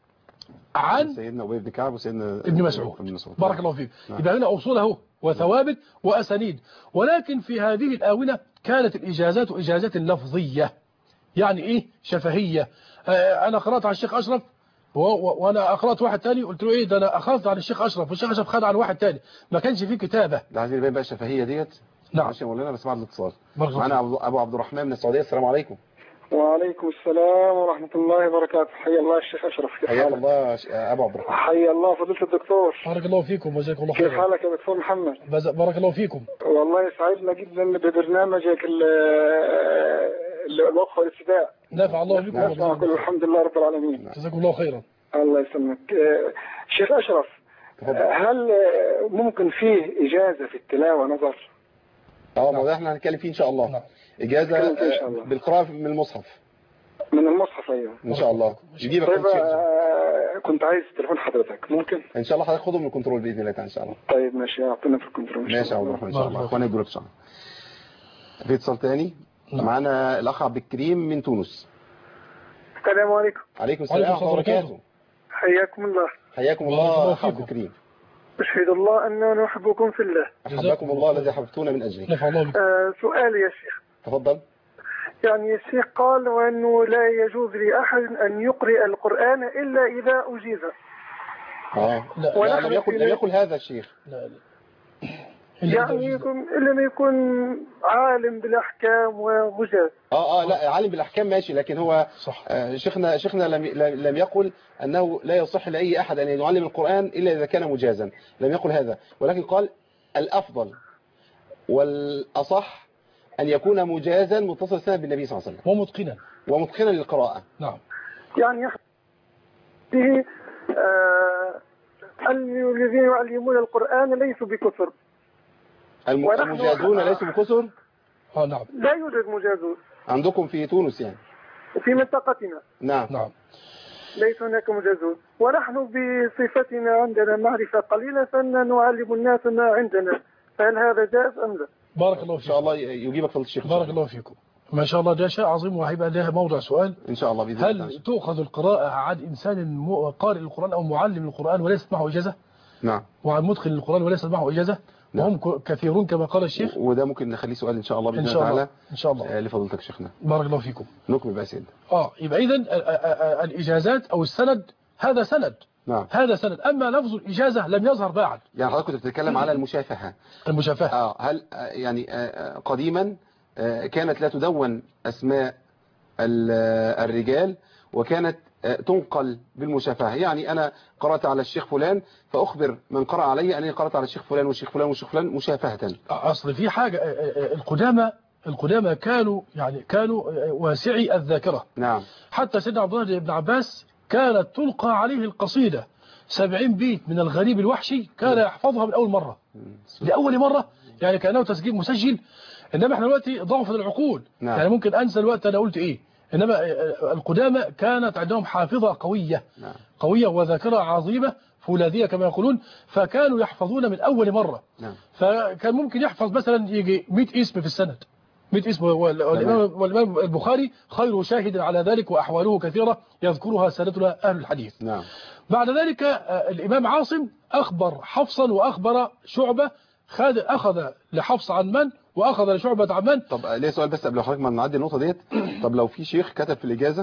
عن سيدنا أبي بن كعب وسيدنا ابن مسعود. بارك الله فيك. يبقى هنا أصوله وثوابت وأسانيد. ولكن في هذه الآونة كانت الإجازات إجازات لفظية، يعني إيه؟ شفهية. أنا قرأت عن الشيخ أشرف وانا اقرأت واحد تاني قلت له: ايه ده، انا اخذت عن الشيخ اشرف والشيخ اشرف خد عن واحد تاني، ما كانش فيه كتابة. ده عايزين يبين بقى الشفهية ديت. نعم. ماشي يا مولانا، بس بعد الاتصال معانا ابو عبد الرحمن من السعودية. السلام عليكم. وعليكم السلام ورحمة الله وبركاته. حيا الله الشيخ أشرف. حيا الله أبو عبد الرحمن. حيا الله فضيلة الدكتور. بارك الله فيكم وجزاكم الله خير. كيف حالك يا دكتور محمد؟ بارك الله فيكم. والله يسعدنا جدا ببرنامجك الوقف والابتداء. نافع الله بكم. الحمد لله رب العالمين. جزاكم الله خيرا. الله يسلمك. شيخ أشرف، هل ممكن فيه إجازة في التلاوة نظر؟ ما ده احنا هنتكلم فيه إن شاء الله. إجازة إن شاء الله. بالقراءة من المصحف. من المصحف، أيوه. إن شاء الله. يجيبك طيب كنت عايز تليفون حضرتك، ممكن؟ إن شاء الله حضرتك خده من الكنترول بإذن الله تعالى إن شاء الله. طيب ماشي، أعطينا في الكنترول. ماشي يا عبد الرحمن إن شاء الله. أخوانا يقولوا إن شاء الله. في اتصال تاني معانا الأخ عبد الكريم من تونس. السلام عليكم. عليكم السلام ورحمة الله وبركاته. حياكم الله. حياكم الله أخ عبد الكريم. أشهد الله أننا نحبكم في الله. أحبكم الله الذي حببتونا من أجله. سؤالي يا شيخ. تفضل. يعني الشيخ قال وأنه لا يجوز لأحد أن يقرأ القرآن إلا إذا أجيز. لا لم يقل هذا الشيخ. لا. يعني إلا يكون عالم بالأحكام ومجاز. لا عالم بالأحكام ماشي، لكن هو صح. شيخنا لم يقل أنه لا يصح لأي أحد أن يعلم القرآن إلا إذا كان مجازا، لم يقل هذا، ولكن قال الأفضل والأصح أن يكون مجازا متصل السند بالنبي صلى الله عليه وسلم ومتقنا للقراءة. نعم. يعني به الذين يعلمون القرآن ليسوا بكثر. المجازون ليسوا بكثر؟ نعم. لا يوجد مجازون عندكم في تونس يعني؟ وفي منطقتنا. نعم. ليس هناك مجازون، ونحن بصفتنا عندنا معرفة قليلة فنعلم الناس ما عندنا، فهل هذا جائز أم لا؟ بارك الله فيك. إن شاء الله يجيبك فضل الشيخ. بارك الله فيكم. ما شاء الله ده شيء عظيم، وهيبقى ده موضوع سؤال إن شاء الله بإذن الله. هل تؤخذ القراءة عن إنسان قارئ القرآن أو معلم القرآن وليست معه إجازة؟ نعم. وعن مدخل القرآن وليست معه إجازة؟ وهم كثيرون كما قال الشيخ. وده ممكن نخليه سؤال إن شاء الله بإذن الله تعالى. إن شاء الله. لفضلتك شيخنا. بارك الله فيكم. نكمل بقى سيدنا. يبقى إذن الإجازات أو السند هذا سند. نعم. هذا سند، أما لفظ الإجازة لم يظهر بعد. يعني حضرتك كنت بتتكلم على المشافهة. المشافهة. هل يعني قديما كانت لا تدون أسماء الرجال وكانت تنقل بالمشافهة، يعني أنا قرأت على الشيخ فلان فأخبر من قرأ علي أنني قرأت على الشيخ فلان والشيخ فلان والشيخ فلان مشافهة. أصل في حاجة، القدامى كانوا واسعي الذاكرة. نعم. حتى سيدنا عبد الله بن عباس كانت تلقى عليه القصيدة 70 بيت من الغريب الوحشي كان يحفظها من أول مرة لأول مرة، يعني كأنه تسجيل مسجل. إنما احنا دلوقتي ضعف العقول. نعم. يعني ممكن أنسى الوقت أنا قلت إيه، إنما القدامى كانت عندهم حافظة قوية. نعم. قوية وذاكرة عظيمة فولاذية كما يقولون، فكانوا يحفظون من أول مرة. نعم. فكان ممكن يحفظ مثلا يجي 100 اسم في السند، 100 اسم، والإمام البخاري خير شاهد على ذلك وأحواله كثيرة يذكرها سادتنا أهل الحديث. نعم. بعد ذلك الإمام عاصم أخبر حفصا وأخبر شعبة، أخذ لحفص عن من وأخذ لشعبة عن من. طب ليه سؤال بس قبل حضرتك ما نعدي النقطة ديت. طب لو في شيخ كتب في الإجازة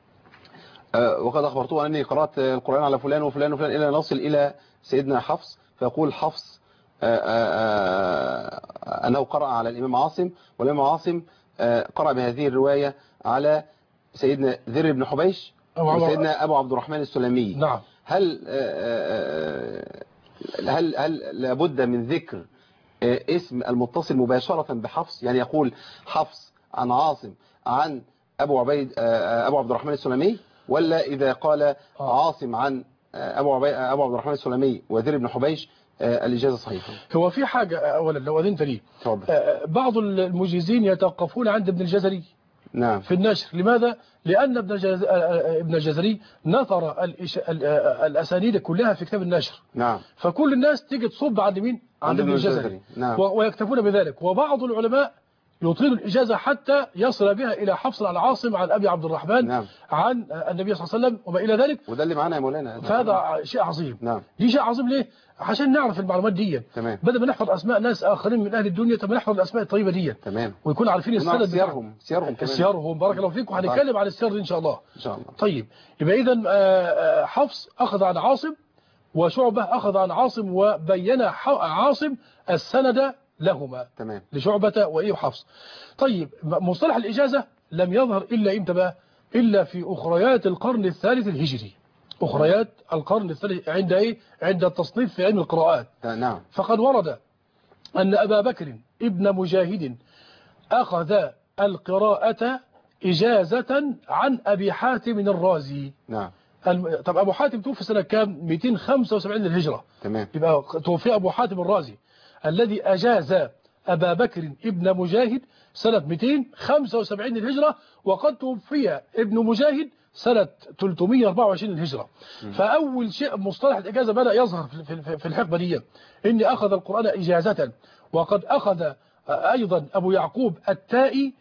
وقد أخبرته أنني قرأت القرآن على فلان وفلان وفلان إلى نصل إلى سيدنا حفص، فيقول حفص أنه قرأ على الإمام عاصم، والإمام عاصم قرأ بهذه الرواية على سيدنا ذر بن حبيش وسيدنا أبو عبد الرحمن السلمي. نعم. هل لابد من ذكر اسم المتصل مباشرة بحفص، يعني يقول حفص عن عاصم عن أبو عبد الرحمن السلمي، ولا إذا قال عاصم عن أبو عبد الرحمن السلمي وذر بن حبيش الإجازة صحيحة؟ هو في حاجة أولا لو أذنت لي، بعض المجيزين يتوقفون عند ابن الجزري. نعم. في النشر. لماذا؟ لأن ابن الجزري نثر الأسانيد كلها في كتاب النشر. نعم. فكل الناس تيجي تصب عند مين؟ عند ابن الجزري. نعم. ويكتفون بذلك. وبعض العلماء يطيل الإجازة حتى يصل بها إلى حفص عن عاصم عن أبي عبد الرحمن. نعم. عن النبي صلى الله عليه وسلم وما إلى ذلك. وده اللي معانا يا مولانا. فهذا شيء عظيم. نعم. دي شيء عظيم ليه؟ عشان نعرف المعلومات دي. تمام. بدل ما نحفظ أسماء ناس آخرين من أهل الدنيا، طب نحفظ الأسماء الطيبة دي. تمام. ويكون عارفين السند بتاعهم. سيرهم. بارك الله فيكم. هنتكلم عن السير إن شاء الله. إن شاء الله. طيب يبقى إذن حفص أخذ عن عاصم وشعبة أخذ عن عاصم، وبين عاصم السند لهما. تمام. لشعبة وإيه وحفص. طيب مصطلح الإجازة لم يظهر إلا إمتى بقى؟ إلا في أخريات القرن الثالث الهجري. أخريات القرن الثالث عند إيه؟ عند التصنيف في علم القراءات. نعم. فقد ورد أن أبا بكر ابن مجاهد أخذ القراءة إجازة عن أبي حاتم الرازي. نعم. طب أبو حاتم توفي سنة كام؟ 275 للهجرة. تمام. يبقى توفي أبو حاتم الرازي الذي أجاز أبا بكر ابن مجاهد سنة 275 للهجرة، وقد توفي ابن مجاهد سنة 324 للهجرة. فأول شيء مصطلح الإجازة بدأ يظهر في الحقبة دي، إني أخذ القرآن إجازة. وقد أخذ أيضا أبو يعقوب التائي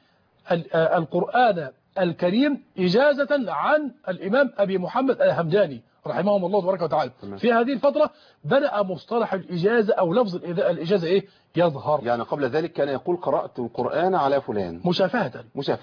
القرآن الكريم إجازة عن الإمام أبي محمد الهمداني رحمهم الله تبارك وتعالى. في هذه الفترة بدأ مصطلح الإجازة أو لفظ الإجازة يظهر. يعني قبل ذلك كان يقول قرأت القرآن على فلان مشافهة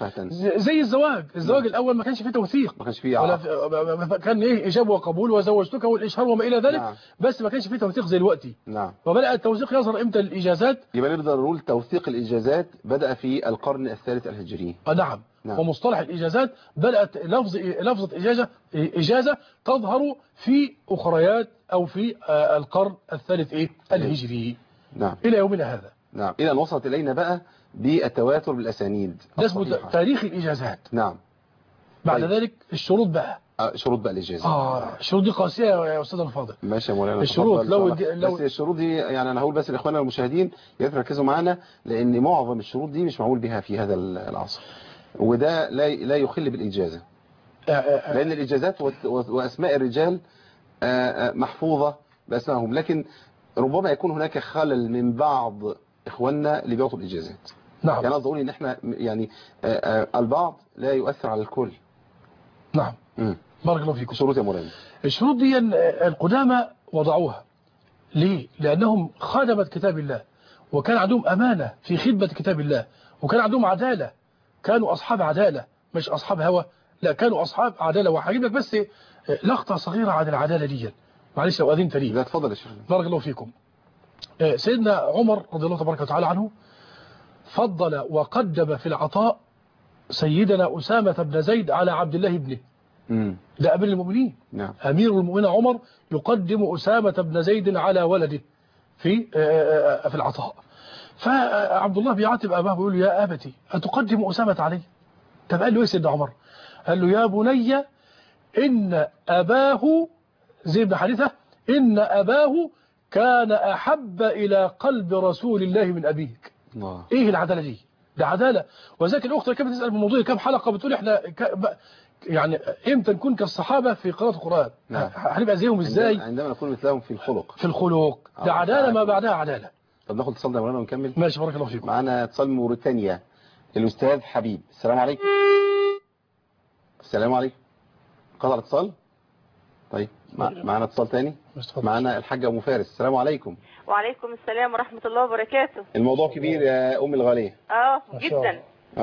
زي الزواج الأول ما كانش فيه توثيق، ما كانش فيه كان إجابة وقبول وزوجتك والإشهار وما إلى ذلك. نعم. بس ما كانش فيه توثيق زي الوقت. نعم. وبدأ التوثيق يظهر إمتى الإجازات؟ يبقى نقدر نقول توثيق الإجازات بدأ في القرن الثالث الهجري. نعم. ومصطلح الإجازات بدأت لفظة إجازة تظهر في أخريات أو في القرن الثالث الهجري. نعم. إلى يومنا هذا. نعم. إلى أن وصلت إلينا بقى بالتواتر بالأسانيد. ده اسمه تاريخ الإجازات. نعم. بعد ذلك الشروط بقى. شروط بقى الإجازة. الشروط دي قاسية يا أستاذ الفاضل. ماشي يا مولانا. الشروط بس الشروط دي يعني أنا هقول بس لإخواننا المشاهدين يركزوا معنا، لأن معظم الشروط دي مش معمول بها في هذا العصر، وده لا يخل بالإجازة، لأن الإجازات وأسماء الرجال محفوظة بأسمائهم، لكن ربما يكون هناك خلل من بعض إخواننا اللي بيعطوا الإجازات. نعم. يعني أقول إن إحنا يعني البعض لا يؤثر على الكل. نعم. بارك الله فيكم. شروط يا مولانا. الشروط دي القدامى وضعوها ليه؟ لأنهم خدمت كتاب الله، وكان عندهم أمانة في خدمة كتاب الله، وكان عندهم عدالة، كانوا أصحاب عدالة مش أصحاب هوى، لا كانوا أصحاب عدالة. وهجيب لك بس لقطة صغيرة عن العدالة دي، معلش لو أذنت لي. لا اتفضل يا شيخ. بارك الله فيكم. سيدنا عمر رضي الله تبارك وتعالى عنه فضل وقدم في العطاء سيدنا أسامة بن زيد على عبد الله ابنه. ده أمير المؤمنين. نعم. أمير المؤمنين عمر يقدم أسامة بن زيد على ولده في العطاء. فعبد الله بيعاتب أباه ويقول له يا أبتي أتقدم أسامة علي؟ طب قال له إيه سيدنا عمر؟ قال له يا بني إن أباه زيد بن حارثة إن أباه كان أحب إلى قلب رسول الله من أبيك. إيه العدالة دي؟ ده عدالة. وذلك الأخت كانت بتسأل بموضوع كم حلقة بتقول إحنا يعني إمتى نكون كالصحابة في قراءة القرآن؟ نعم. هنبقى زيهم إزاي؟ عندما نكون مثلهم في الخلق. في الخلق. ده عدالة ما بعدها عدالة. طب ناخد اتصال ده مولانا ونكمل. ماشي بارك الله فيكم. معانا اتصال من موريتانيا الأستاذ حبيب. السلام عليكم. السلام عليكم. قطع الاتصال. طيب معانا اتصال تاني. معانا الحاجة أم فارس. السلام عليكم. وعليكم السلام ورحمة الله وبركاته. الموضوع كبير يا أم الغالية. جدا.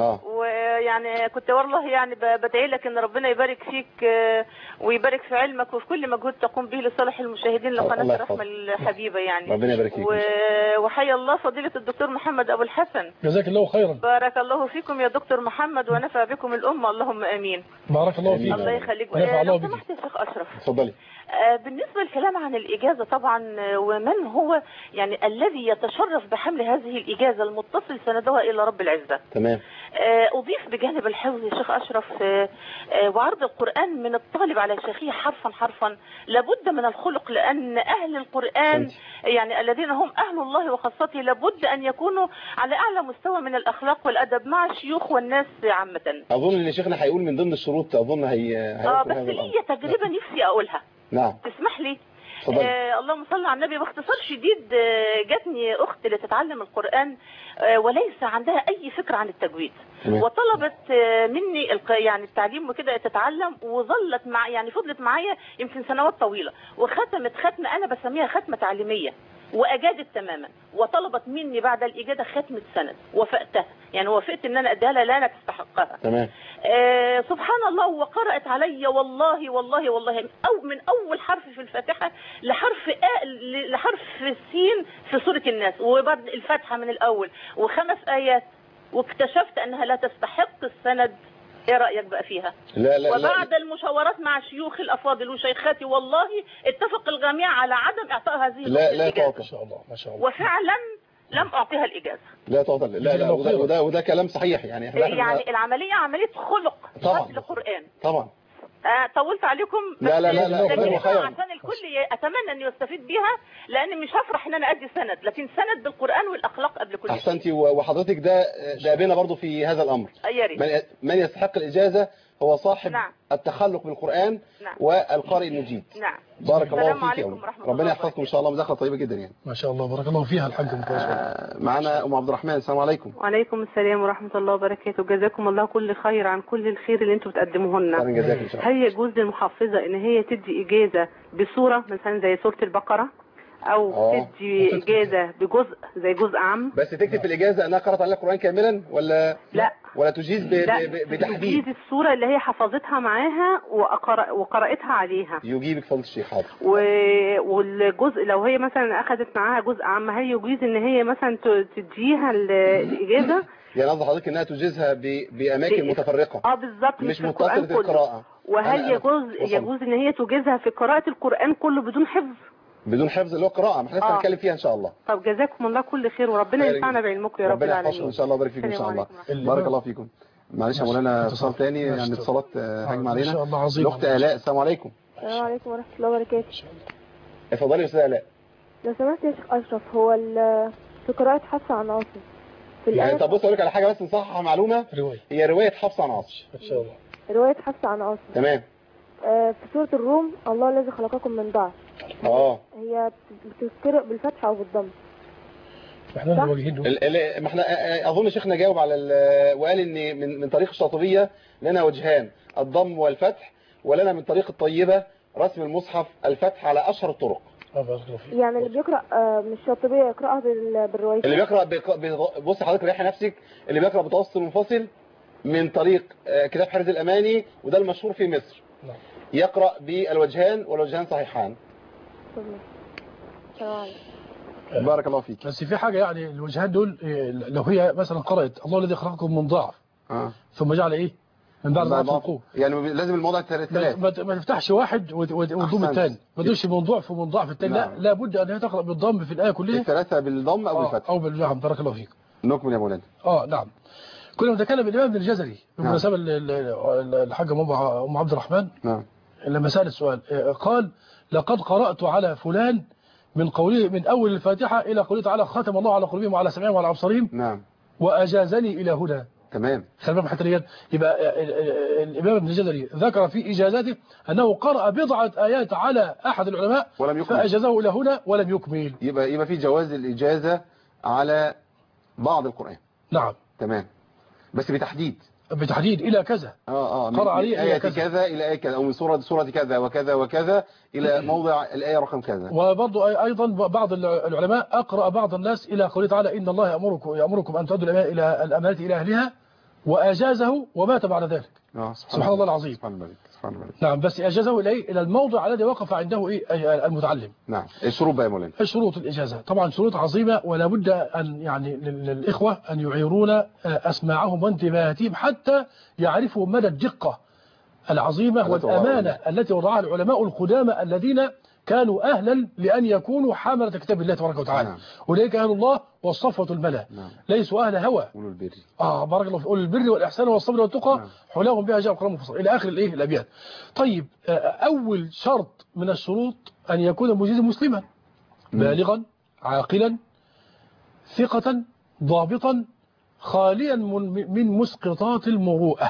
ويعني كنت والله يعني بدعي لك ان ربنا يبارك فيك ويبارك في علمك وفي كل مجهود تقوم به لصالح المشاهدين لقناة الرحمة الحبيبة يعني. ربنا يبارك فيك. وحيا الله فضيلة الدكتور محمد أبو الحسن. جزاك الله خيرا. بارك الله فيكم يا دكتور محمد ونفع بكم الأمة اللهم آمين. بارك الله فيك. الله يخليك. لو سمحت يا شيخ أشرف. اتفضلي. بالنسبة للكلام عن الإجازة طبعا ومن هو يعني الذي يتشرف بحمل هذه الإجازة المتصل سندها إلى رب العزة. تمام. أضيف بجانب الحفظ يا شيخ أشرف وعرض القرآن من الطالب على شيخه حرفا لابد من الخلق، لأن أهل القرآن يعني الذين هم أهل الله وخاصته لابد أن يكونوا على أعلى مستوى من الأخلاق والأدب مع الشيوخ والناس عامة. أظن إن شيخنا هيقول من ضمن الشروط أظن بس لي تجربة نفسي أقولها. نعم. تسمح لي؟ اللهم صل على النبي. باختصار شديد جاتني أخت لتتعلم القرآن وليس عندها أي فكرة عن التجويد وطلبت مني يعني التعليم وكده تتعلم، وظلت يعني فضلت معايا يمكن سنوات طويلة وختمت ختمة أنا بسميها ختمة تعليمية وأجادت تماما، وطلبت مني بعد الإجادة ختمة سند وافقتها، يعني وافقت إن أنا أديها لها لا تستحقها. تمام. سبحان الله. وقرأت علي والله أو من أول حرف في الفاتحة لحرف السين في سورة الناس وبعد الفاتحة من الأول و5 آيات، واكتشفت أنها لا تستحق السند. ايه رأيك بقى فيها؟ لا وبعد المشاورات مع شيوخ الأفاضل وشيخاتي والله اتفق الجميع على عدم إعطاء هذه الإجازة. ما شاء الله ما شاء الله. وفعلا لم أعطيها الإجازة. لا تعطى. لا وده كلام صحيح يعني. يعني العملية عملية خلق قبل قرآن. طبعا. طولت عليكم. لا لا لا لا خير. عشان الكل اتمنى ان يستفيد بيها، لان مش هفرح ان انا ادي سند، لكن سند بالقران والاخلاق قبل كل شيء. احسنتي. وحضرتك ده بينا برضو في هذا الامر. يا ريت. من يستحق الاجازه هو صاحب نعم. التخلق بالقرآن. نعم. والقارئ المجيد. نعم. بارك الله فيك يا أم. ربنا يحفظكم إن شاء الله. مداخلة طيبة جدا يعني. ما شاء الله بارك الله فيها الحاج. معنا أم عبد الرحمن. السلام عليكم. وعليكم السلام ورحمة الله وبركاته. جزاكم الله كل خير عن كل الخير اللي انتم بتقدموه لنا. هل يجوز للمحفظة ان هي تدي إجازة بصورة مثلا زي سورة البقرة، او تدي إجازة بجزء زي جزء عام؟ بس تكتب في الإجازة أنها قرأت عليها القرآن كاملا ولا لا ولا تجيز بتحديد؟ تجيز السورة اللي هي حفظتها معاها وقرأتها عليها. يجيبك فضل الشيخ. حاضر. والجزء لو هي مثلا أخذت معاها جزء عام، هل يجيز ان هي مثلا تديها الإجازة؟ يعني قصد حضرتك انها تجيزها بأماكن متفرقة. بالظبط. مش متصلة القراءة. وهل يجوز ان هي تجيزها في قراءة القرآن كله بدون حفظ؟ بدون حفظ اللي هو قراءة، ما احنا لسه هنتكلم فيها ان شاء الله. طب جزاكم الله كل خير وربنا ينفعنا بعلمكم يا رب العالمين. ربنا يحفظكم ان شاء الله ويبارك فيكم ان شاء الله. بارك الله فيكم. معلش يا مولانا اتصال ثاني يعني اتصالات هجم علينا. ان شاء الله عظيم. الاخت آلاء. السلام عليكم. السلام عليكم ورحمة الله وبركاته. اتفضلي يا استاذة آلاء. لو سمحت يا شيخ اشرف، هو في قراءة حفص عن عاصم يعني طب بص اقول لك على حاجة بس نصحح معلومة. هي رواية حفص عن عاصم ان شاء الله. رواية حفص عن عاصم. تمام. في سورة الروم الله الذي خلقكم من ضعف. هي بتذكر بالفتحة او بالضم. احنا ما احنا اظن شيخنا جاوب على وقال ان من طريق الشاطبية لنا وجهان، الضم والفتح، ولنا من طريق الطيبة رسم المصحف الفتح على اشهر الطرق. يعني اللي بيقرأ مش الشاطبية يقرأها بالرواية. اللي بيقرأ بص حضرتك ريحي نفسك، اللي بيقرأ بتوسط منفصل من طريق كتاب حرز الأماني، وده المشهور في مصر. يقرأ بالوجهان والوجهان صحيحان. بارك الله فيك. بس في حاجة يعني الوجهان دول لو هي مثلا قرأت الله الذي خلقكم من ضعف ثم جعل ايه من بعد ضعف القوة، يعني لازم الموضع ثلاث ما تفتحش واحد وتضم الثاني، ما تدوش من ضعف ومن ضعف الثاني. لا لابد ان هي تقرأ بالضم في الآية كلها، الثلاثة بالضم او بالفتح او بالنعم. بارك الله فيك. نكمل يا مولانا. نعم. كنا نتكلم الإمام ابن الجزري بمناسبة الحاجة أم عبد الرحمن. نعم. لما سأل السؤال قال لقد قرأت على فلان من قوله من أول الفاتحة إلى قوله تعالى ختم الله على قلوبهم وعلى سمعهم وعلى أبصارهم. نعم. وأجازني إلى هنا. تمام. خلي بالك حتى الآن يبقى الإمام ابن الجزري ذكر في إجازاته أنه قرأ بضعة آيات على أحد العلماء فأجازه إلى هنا ولم يكمل. يبقى في جواز الإجازة على بعض القرآن. نعم. تمام. بس بتحديد إلى كذا. قرأ عليه آية كذا إلى آية كذا، أو من سورة كذا وكذا وكذا إلى موضع الآية رقم كذا. وبرضه أيضا بعض العلماء أقرأ بعض الناس إلى قوله تعالى إن الله يأمركم أن تؤدوا الأمانات إلى أهلها، وأجازه ومات بعد ذلك. سبحان الله العظيم. سبحان الله. نعم. بس أجازه إلى الموضع الذي وقف عنده المتعلم. نعم. الشروط بقى يا مولانا. الشروط الإجازة طبعا شروط عظيمة، ولا بد أن يعني للإخوة أن يعيرون أسماعهم وانتباهاتهم حتى يعرفوا مدى الدقة العظيمة والأمانة التي وضعها العلماء القدامى الذين كانوا أهلا لأن يكونوا حاملة كتاب الله تبارك وتعالى. أولئك أهل الله والصفوة الملا. ليسوا أهل هوى. أولو البر. بارك الله فيك. أولو البر والإحسان والصبر والتقى حلاهم بها جاء القرآن مفصل إلى آخر الأبيات. طيب أول شرط من الشروط أن يكون مجيزا مسلما بالغا عاقلا ثقة ضابطا خاليا من مسقطات المروءة.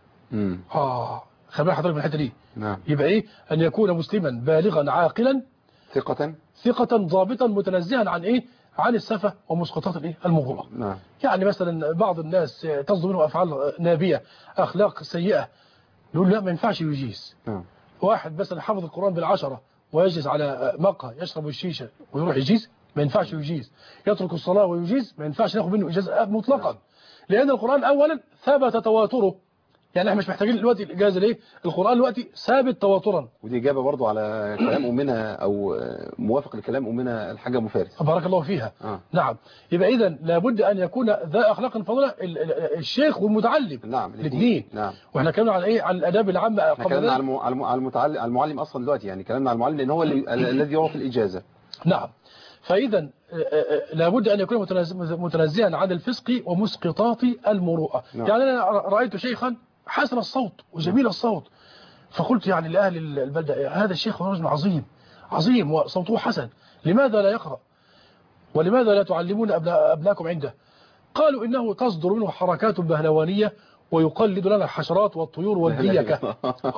خلي حضرتك من الحته دي. نعم. يبقى ايه ان يكون مسلما بالغا عاقلا ثقة ضابطا متنزها عن ايه عن السفه ومسقطات الايه المروءه. نعم. يعني مثلا بعض الناس تصدر منه افعال نابيه اخلاق سيئه نقول لا ما ينفعش يجيز. نعم. واحد مثلا حفظ القرآن بالعشرة ويجلس على مقهى يشرب الشيشه ويروح يجيز ما ينفعش يجيز. يترك الصلاه ويجيز ما ينفعش ناخد منه اجازه مطلقا. لان القرآن اولا ثبت تواتره، يعني احنا مش محتاجين دلوقتي الاجازه ليه؟ القرآن دلوقتي ثابت تواترا. ودي اجابه برضو على كلام امنا او موافق لكلام امنا الحاجه ام فارس. بارك الله فيها. نعم. يبقى اذا لابد ان يكون ذا اخلاق فاضله الشيخ والمتعلم. نعم. الاثنين. نعم. واحنا كلامنا على ايه؟ على الاداب العامه قبل كلامنا على المعلم اصلا دلوقتي، يعني كلامنا على المعلم لان هو الذي يعطي الاجازه. نعم. فاذا لابد ان يكون متنزها عن الفسق ومسقطات المروءه. نعم. يعني انا رايت شيخا حسن الصوت وجميل الصوت فقلت يعني لأهل البلدة هذا الشيخ رجل عظيم عظيم وصوته حسن، لماذا لا يقرأ ولماذا لا تعلمون أبناءكم عنده؟ قالوا إنه تصدر منه حركات بهلوانية ويقلد لنا الحشرات والطيور والديكة.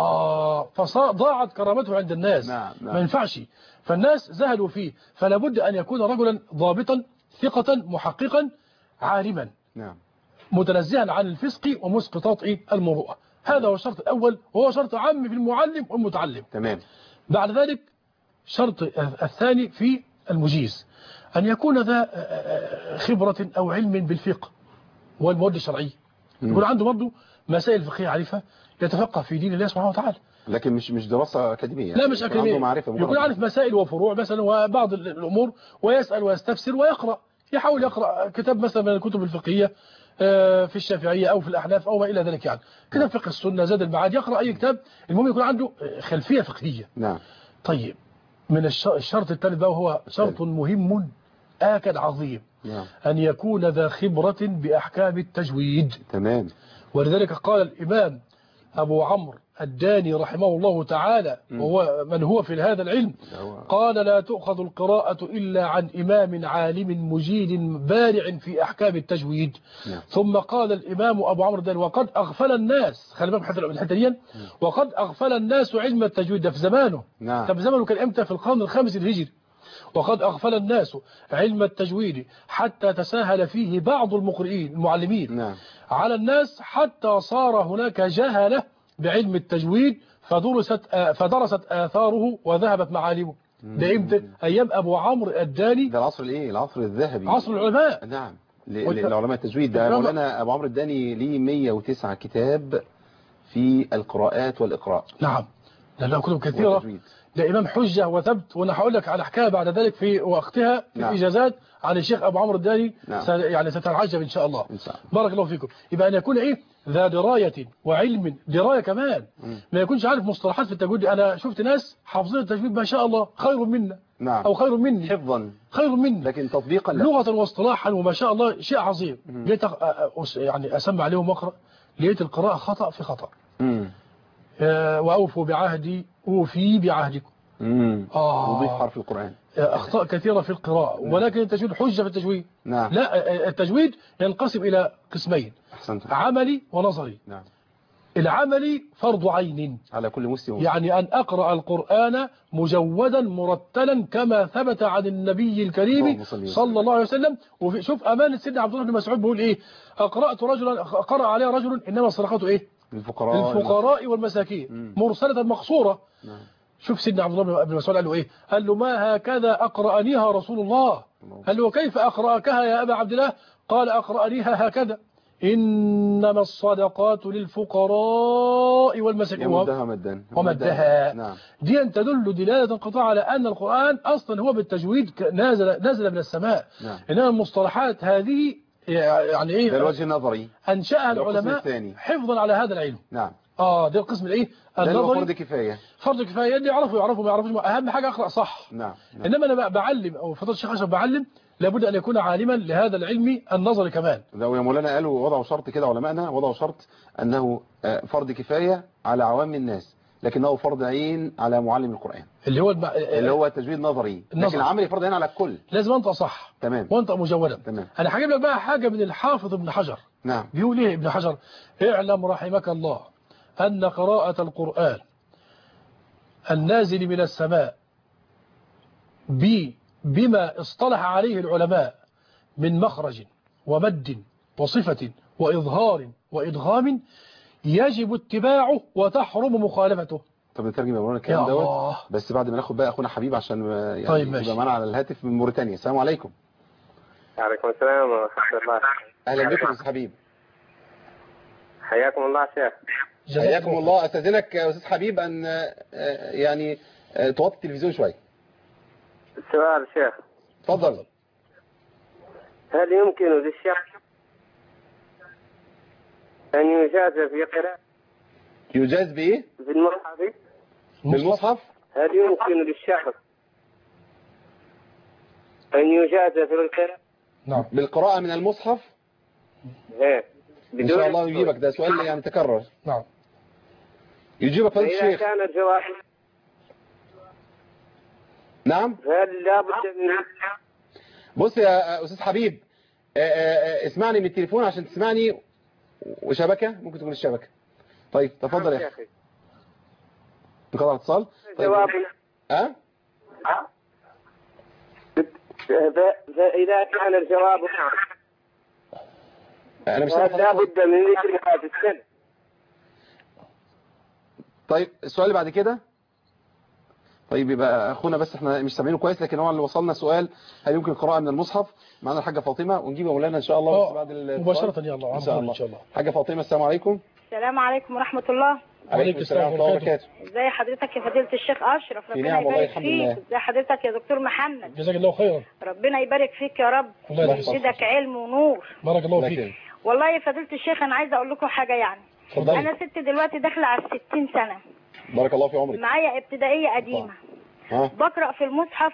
فضاعت كرامته عند الناس. ما ينفعش، فالناس زهدوا فيه، فلا بد أن يكون رجلا ضابطا ثقة محققا عالما متنزها عن الفسق ومسقطات المروءة. هذا هو الشرط الأول، وهو شرط عام في المعلم والمتعلم. تمام. بعد ذلك شرط الثاني في المجيز أن يكون ذا خبرة أو علم بالفقه والمواد الشرعية، يكون عنده برضه مسائل فقهية عارفها، يتفقه في دين الله سبحانه وتعالى، لكن مش دراسة أكاديمية. لا مش أكاديمية، يكون عارف مسائل وفروع مثلا وبعض الأمور، ويسأل ويستفسر ويقرأ، يحاول يقرأ كتاب مثلا من الكتب الفقهية في الشافعية أو في الأحناف أو ما إلى ذلك، يعني كتاب فقه السنة، زاد المعاد، يقرأ أي كتاب، المهم يكون عنده خلفية فقهية. نعم. طيب من الشرط الثالث بقى، وهو شرط مهم آكد عظيم، أن يكون ذا خبرة بأحكام التجويد. تمام. ولذلك قال الإمام أبو عمرو الداني رحمه الله تعالى، وهو من هو في هذا العلم، قال لا تؤخذ القراءة إلا عن إمام عالم مجيد بارع في أحكام التجويد. ثم قال الإمام أبو عمرو الداني وقد أغفل الناس، خلي بالك من الحتة دي، وقد أغفل الناس علم التجويد، ده في زمانه. طب زمانه كان إمتى؟ في القرن الخامس الهجري. وقد أغفل الناس علم التجويد حتى تساهل فيه بعض المقرئين المعلمين على الناس، حتى صار هناك جهلة بعلم التجويد فدرست آثاره وذهبت معالمه. ده امتى؟ أيام أبو عمرو الداني، ده العصر الإيه؟ العصر الذهبي، عصر العلماء. نعم، لعلماء التجويد. ده مولانا أبو عمرو الداني ليه 109 كتاب في القراءات والإقراء. نعم، لأنها كتب كثيرة، ده إمام حجة وثبت، وأنا هقول لك على حكاية بعد ذلك في وقتها في الإجازات عن الشيخ أبو عمرو الداني. يعني ستتعجب إن شاء الله. بارك الله فيكم. يبقى أن يكون ذا دراية وعلم، دراية كمان، ما يكونش عارف مصطلحات في التجويد. أنا شفت ناس حافظين التجويد ما شاء الله خير منا، أو خير مني حفظا، خير مني، لكن تطبيقا لا. لغة واصطلاحا وما شاء الله شيء عظيم. جيت يعني أسمع عليهم وأقرأ، لقيت القراءة خطأ في خطأ. وأوفوا بعهدي أوفي بعهدكم. وضيف حرف القرآن. أخطاء كثيرة في القراءة، ولكن التجويد حجة في التجويد. لا، التجويد ينقسم إلى قسمين، عملي ونظري. العملي فرض عين على كل مسلم، يعني أن أقرأ القرآن مجودا مرتلا كما ثبت عن النبي الكريم صلى الله عليه وسلم. وشوف أمانة سيدنا عبد الله بن مسعود بيقول أقرأت رجلا، قرأ عليه رجل إنما صدقته للفقراء والمساكين مرسلة مقصورة. شوف سيدنا عبد الله بن مسعود قال له قال له ما هكذا أقرأنيها رسول الله. قال له كيف أقرأكها يا أبا عبد الله؟ قال أقرأنيها هكذا: إنما الصدقات للفقراء والمساكين ومدها. دي أن تدل دلالة قطعة على أن القرآن أصلا هو بالتجويد نازل من السماء. إنما المصطلحات هذه يعني ده الوجه النظري أنشأها العلماء حفظا على هذا العلم. ده القسم النظري، فرض كفاية. فرض كفاية، اللي يعرفوا ما يعرفوش، أهم حاجة أقرأ صح. إنما أنا بعلم، أو فضل الشيخ أشرف بعلم، لابد أن يكون عالما لهذا العلم النظري كمان. لو يا مولانا قالوا وضعوا شرط كده، علماءنا وضعوا شرط أنه فرض كفاية على عوام الناس، لكنه فرض عين على معلم القرآن، اللي هو تجويد نظري، لكن العملي فرض عين على الكل. لازم أنطق صح. تمام. وأنطق مجودا. تمام. أنا هجيب لك بقى حاجة من الحافظ ابن حجر. نعم. بيقول ابن حجر: اعلم رحمك الله أن قراءة القرآن النازل من السماء بما اصطلح عليه العلماء من مخرج ومد وصفة وإظهار وإدغام يجب اتباعه وتحرم مخالفته. طب نترجم يا مولانا الكلام دوت، بس بعد ما ناخد بقى أخونا حبيب عشان يعني طيب يبقى معانا على الهاتف من موريتانيا. السلام عليكم. وعليكم السلام ورحمة الله. أهلا بكم يا أستاذ حبيب. حياكم الله شيخ. حياكم الله. أستاذنك يا أستاذ حبيب أن يعني توطي التلفزيون شوية. السؤال شيخ. تفضل. هل يمكن للشخص أن يجاز في قراءة؟ يجاز بإيه؟ في المصحف. بالمصحف؟ هل يمكن للشخص أن يجاز في القراءة؟ نعم. بالقراءة من المصحف؟ إيه. إن شاء الله يجيبك، ده سؤال يعني تكرر. نعم. يجيبك فضيلة فإذا الشيخ. كان الجواب نعم. فهل لابد من بص يا أستاذ حبيب، اسمعني من التليفون عشان تسمعني، وشبكة ممكن تكون الشبكة. طيب تفضل يا أخي. انقطع الاتصال. طيب. فإذا كان الجواب أنا مش لابد من ذكرها في السنة. طيب السؤال اللي بعد كده. طيب يبقى أخونا بس احنا مش سامعينه كويس، لكن هو اللي وصلنا سؤال هل يمكن القراءة من المصحف؟ معنا الحاجة فاطمة، ونجيب مولانا إن شاء الله بس بعد مباشرة يا الله. إن شاء الله. حاجة فاطمة، السلام عليكم. السلام عليكم ورحمة الله. عليكم السلام ورحمة الله وبركاته. ازي حضرتك يا فضيلة الشيخ أشرف؟ ربنا يبارك فيك. ازي حضرتك يا دكتور محمد؟ جزاك الله خيرا. ربنا يبارك فيك يا رب ويزيدك علم ونور. بارك الله فيك. والله يا فضيلة الشيخ أنا عايزة أقول لكم حاجة يعني. أنا ست دلوقتي داخلة على 60 سنة. بارك الله في عمرك. معايا ابتدائية قديمة. بقرأ في المصحف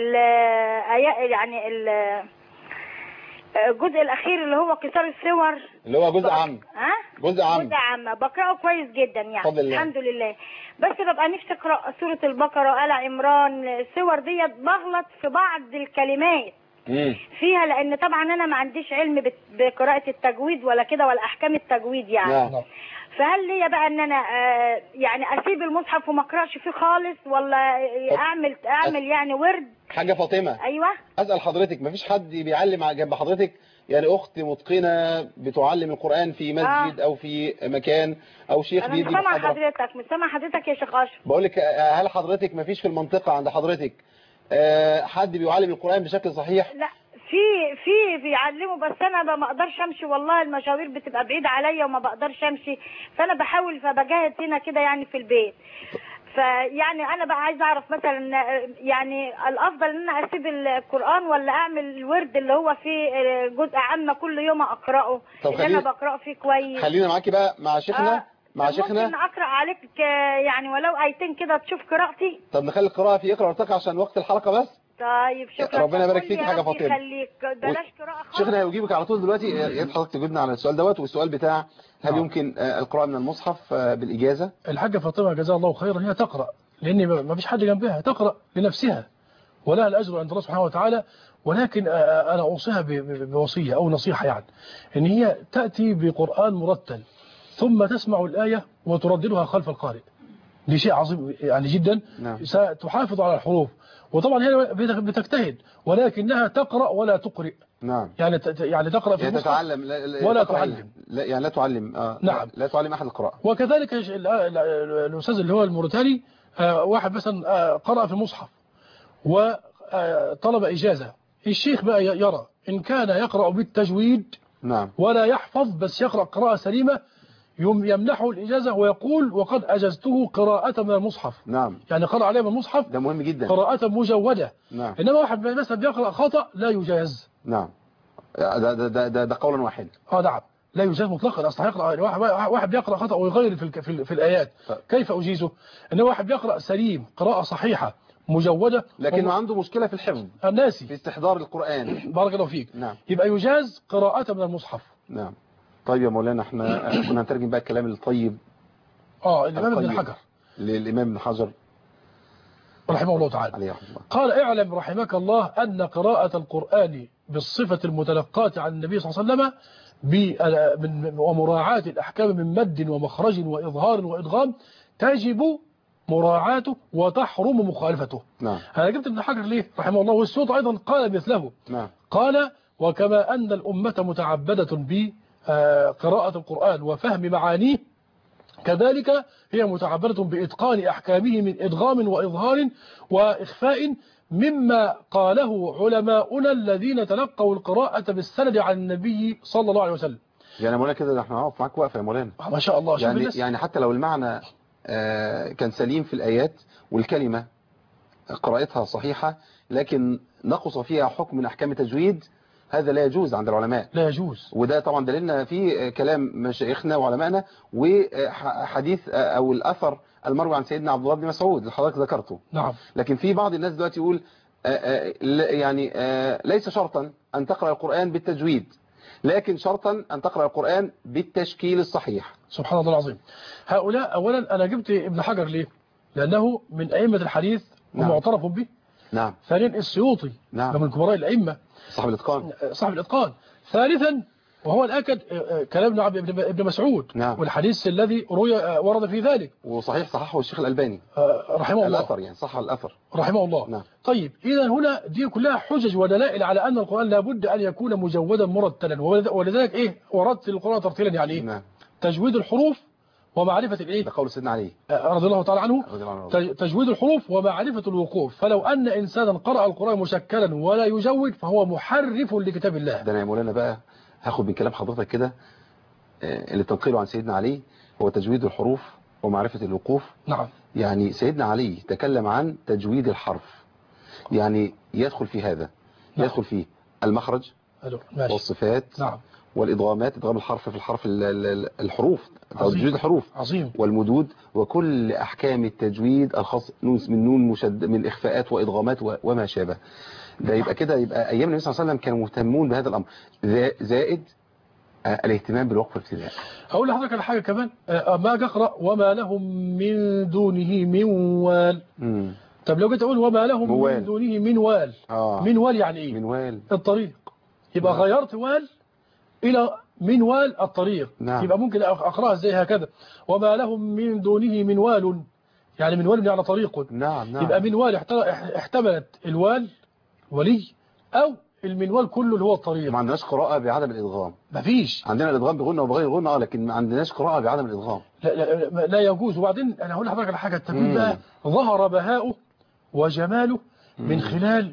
يعني الجزء الأخير اللي هو قصار السور، اللي هو جزء عام. جزء عام بقرأه كويس جدا يعني. فضل الله. الحمد لله. بس ببقى نفسي أقرأ سورة البقرة وآل عمران، السور ديت بغلط في بعض الكلمات فيها، لأن طبعا أنا ما عنديش علم بقراءة التجويد ولا كده ولا أحكام التجويد يعني. فهل ليا بقى ان انا يعني اسيب المصحف وما اقراش فيه خالص، ولا اعمل يعني ورد؟ حاجة فاطمة. ايوه. اسال حضرتك، مفيش حد بيعلم جنب حضرتك يعني اخت متقنه بتعلم القرآن في مسجد او في مكان او شيخ بيدي محاضرة؟ مش سامع حضرتك يا شيخ اشرف. بقول لك هل حضرتك مفيش في المنطقة عند حضرتك حد بيعلم القرآن بشكل صحيح؟ لا في بيعلموا، بس انا ما اقدرش امشي، والله المشاوير بتبقى بعيده عليا وما بقدرش امشي، فانا بحاول فبجاهد هنا كده يعني في البيت. فيعني انا بقى عايزه اعرف مثلا يعني الافضل ان انا اسيب القران ولا اعمل الورد اللي هو فيه جزء عامه كل يوم اقراه اللي انا بقراه فيه كويس. خلينا معاكي بقى مع شيخنا. ممكن اقرا عليك يعني ولو ايتين كده تشوف قراءتي. طب نخلي القراءه في اقرا وارتقي عشان وقت الحلقه بس. طيب شكرا. ربنا يبارك فيك حاجه فاطمه. يخليك بلاش قراءه خالص. شيخنا هيجيبك على طول دلوقتي. يا ريت حضرتك تجيبنا على السؤال دوت، والسؤال بتاع هل يمكن القراءه من المصحف بالاجازه؟ الحاجه فاطمه جزاها الله خيرا هي تقرا، لان ما فيش حد جنبها، تقرا لنفسها ولها الاجر عند الله سبحانه وتعالى. ولكن انا اوصيها بوصيه او نصيحه يعني، ان هي تاتي بقران مرتل ثم تسمع الايه وترددها خلف القارئ. دي شيء عظيم يعني جدا. ستحافظ على الحروف، وطبعا هي بتجتهد ولكنها تقرأ ولا تقرئ. نعم. يعني تقرأ في المصحف تتعلم ولا تعلم. يعني لا تعلم. نعم. لا تعلم أحد القراءة. وكذلك الأستاذ اللي هو الموريتاني، واحد مثلا قرأ في المصحف وطلب إجازة، الشيخ بقى يرى إن كان يقرأ بالتجويد نعم ولا يحفظ بس يقرأ قراءة سليمة يمنحه الإجازة ويقول وقد أجزته قراءة من المصحف. نعم. يعني قرأ عليه من المصحف، ده مهم جدا، قراءة مجودة. نعم. إنما واحد مثلا بيقرأ خطأ لا يجاز. نعم. ده قولا واحد. نعم لا يجاز مطلقا. أصلا يقرأ واحد بيقرأ خطأ ويغير في الآيات، كيف أجيزه؟ إنما واحد بيقرأ سليم قراءة صحيحة مجودة، لكنه عنده مشكلة في الحفظ الناسي في استحضار القرآن. بارك الله فيك. نعم. يبقى يجاز قراءة من المصحف. نعم. طيب يا مولانا احنا كنا هنترجم بقى الكلام الطيب الإمام ابن حجر للإمام ابن حجر رحمه الله تعالى. قال اعلم رحمك الله أن قراءة القرآن بالصفة المتلقاة عن النبي صلى الله عليه وسلم ومراعاة الأحكام من مد ومخرج وإظهار وإدغام تجب مراعاته وتحرم مخالفته. نعم. أنا جبت ابن حجر ليه رحمه الله، والسيوط أيضا قال مثله. نعم. قال وكما أن الأمة متعبدة بقراءة القرآن وفهم معانيه، كذلك هي متعبدة بإتقان أحكامه من إدغام وإظهار وإخفاء، مما قاله علماؤنا الذين تلقوا القراءة بالسند عن النبي صلى الله عليه وسلم. يعني مولانا كده احنا هنقف معاك وقفه يا مولانا. ما شاء الله. يعني حتى لو المعنى كان سليم في الآيات والكلمة قراءتها صحيحة، لكن نقص فيها حكم من أحكام التجويد، هذا لا يجوز عند العلماء. لا يجوز. وده طبعا دليلنا في كلام مشايخنا وعلمائنا وحديث أو الأثر المروي عن سيدنا عبد الله بن مسعود اللي حضرتك ذكرته. نعم. لكن في بعض الناس دلوقتي يقول يعني ليس شرطا أن تقرأ القرآن بالتجويد، لكن شرطا أن تقرأ القرآن بالتشكيل الصحيح. سبحان الله العظيم. هؤلاء أولا أنا جبت ابن حجر ليه؟ لأنه من أئمة الحديث ومعترف به. نعم. ثانيا السيوطي من كبراء الأئمة صاحب الإتقان. صاحب الإتقان. ثالثا وهو الأكد كلام ابن مسعود. نعم. والحديث الذي ورد في ذلك وصحيح صححه الشيخ الألباني رحمه الله. الأثر يعني صح الأثر رحمه الله. نعم. طيب إذا هنا دي كلها حجج ودلائل على أن القرآن لابد أن يكون مجودا مرتلا، ولذلك ورتل القرآن ترتيلا يعني إيه؟ نعم. تجويد الحروف ومعرفة الإيه؟ ده قول سيدنا علي رضي الله تعالى عنه. تجويد الحروف ومعرفة الوقوف. فلو أن إنسانا قرأ القرآن مشكلا ولا يجود فهو محرف لكتاب الله. ده أنا يا مولانا بقى هاخد من كلام حضرتك كده اللي تنقله عن سيدنا علي هو تجويد الحروف ومعرفة الوقوف. نعم. يعني سيدنا علي تكلم عن تجويد الحرف، يعني يدخل في هذا. نعم. يدخل فيه المخرج والصفات. نعم. والإدغامات، إدغام الحرف في الحرف الحروف أو تجويد الحروف. عظيم. والمدود وكل أحكام التجويد الخاص من نون مشد من إخفاءات وإدغامات وما شابه. ده يبقى كده يبقى أيام النبي صلى الله عليه وسلم كانوا مهتمون بهذا الأمر، زائد الاهتمام بالوقف الابتدائي. هقول لحضرتك على حاجة كمان، ما أقرأ وما لهم من دونه من وال. طب لو جيت أقول وما لهم موال. من دونه من وال. من وال يعني إيه؟ من وال الطريق. يبقى غيرت وال إلى من وال الطريق. نعم. يبقى ممكن أقرأها زي هكذا وما لهم من دونه من وال، يعني من وال يعني طريق. نعم. يبقى من وال احتملت الوال ولي أو المنوال كله اللي هو الطريق. ما عندناش قراءة بعدم الإدغام. مفيش. عندنا الإدغام بغنى وبغير غنى لكن ما عندناش قراءة بعدم الإدغام. لا يجوز. وبعدين أنا هقول لحضرتك على حاجة، التجويد بقى ظهر بهاؤه وجماله من خلال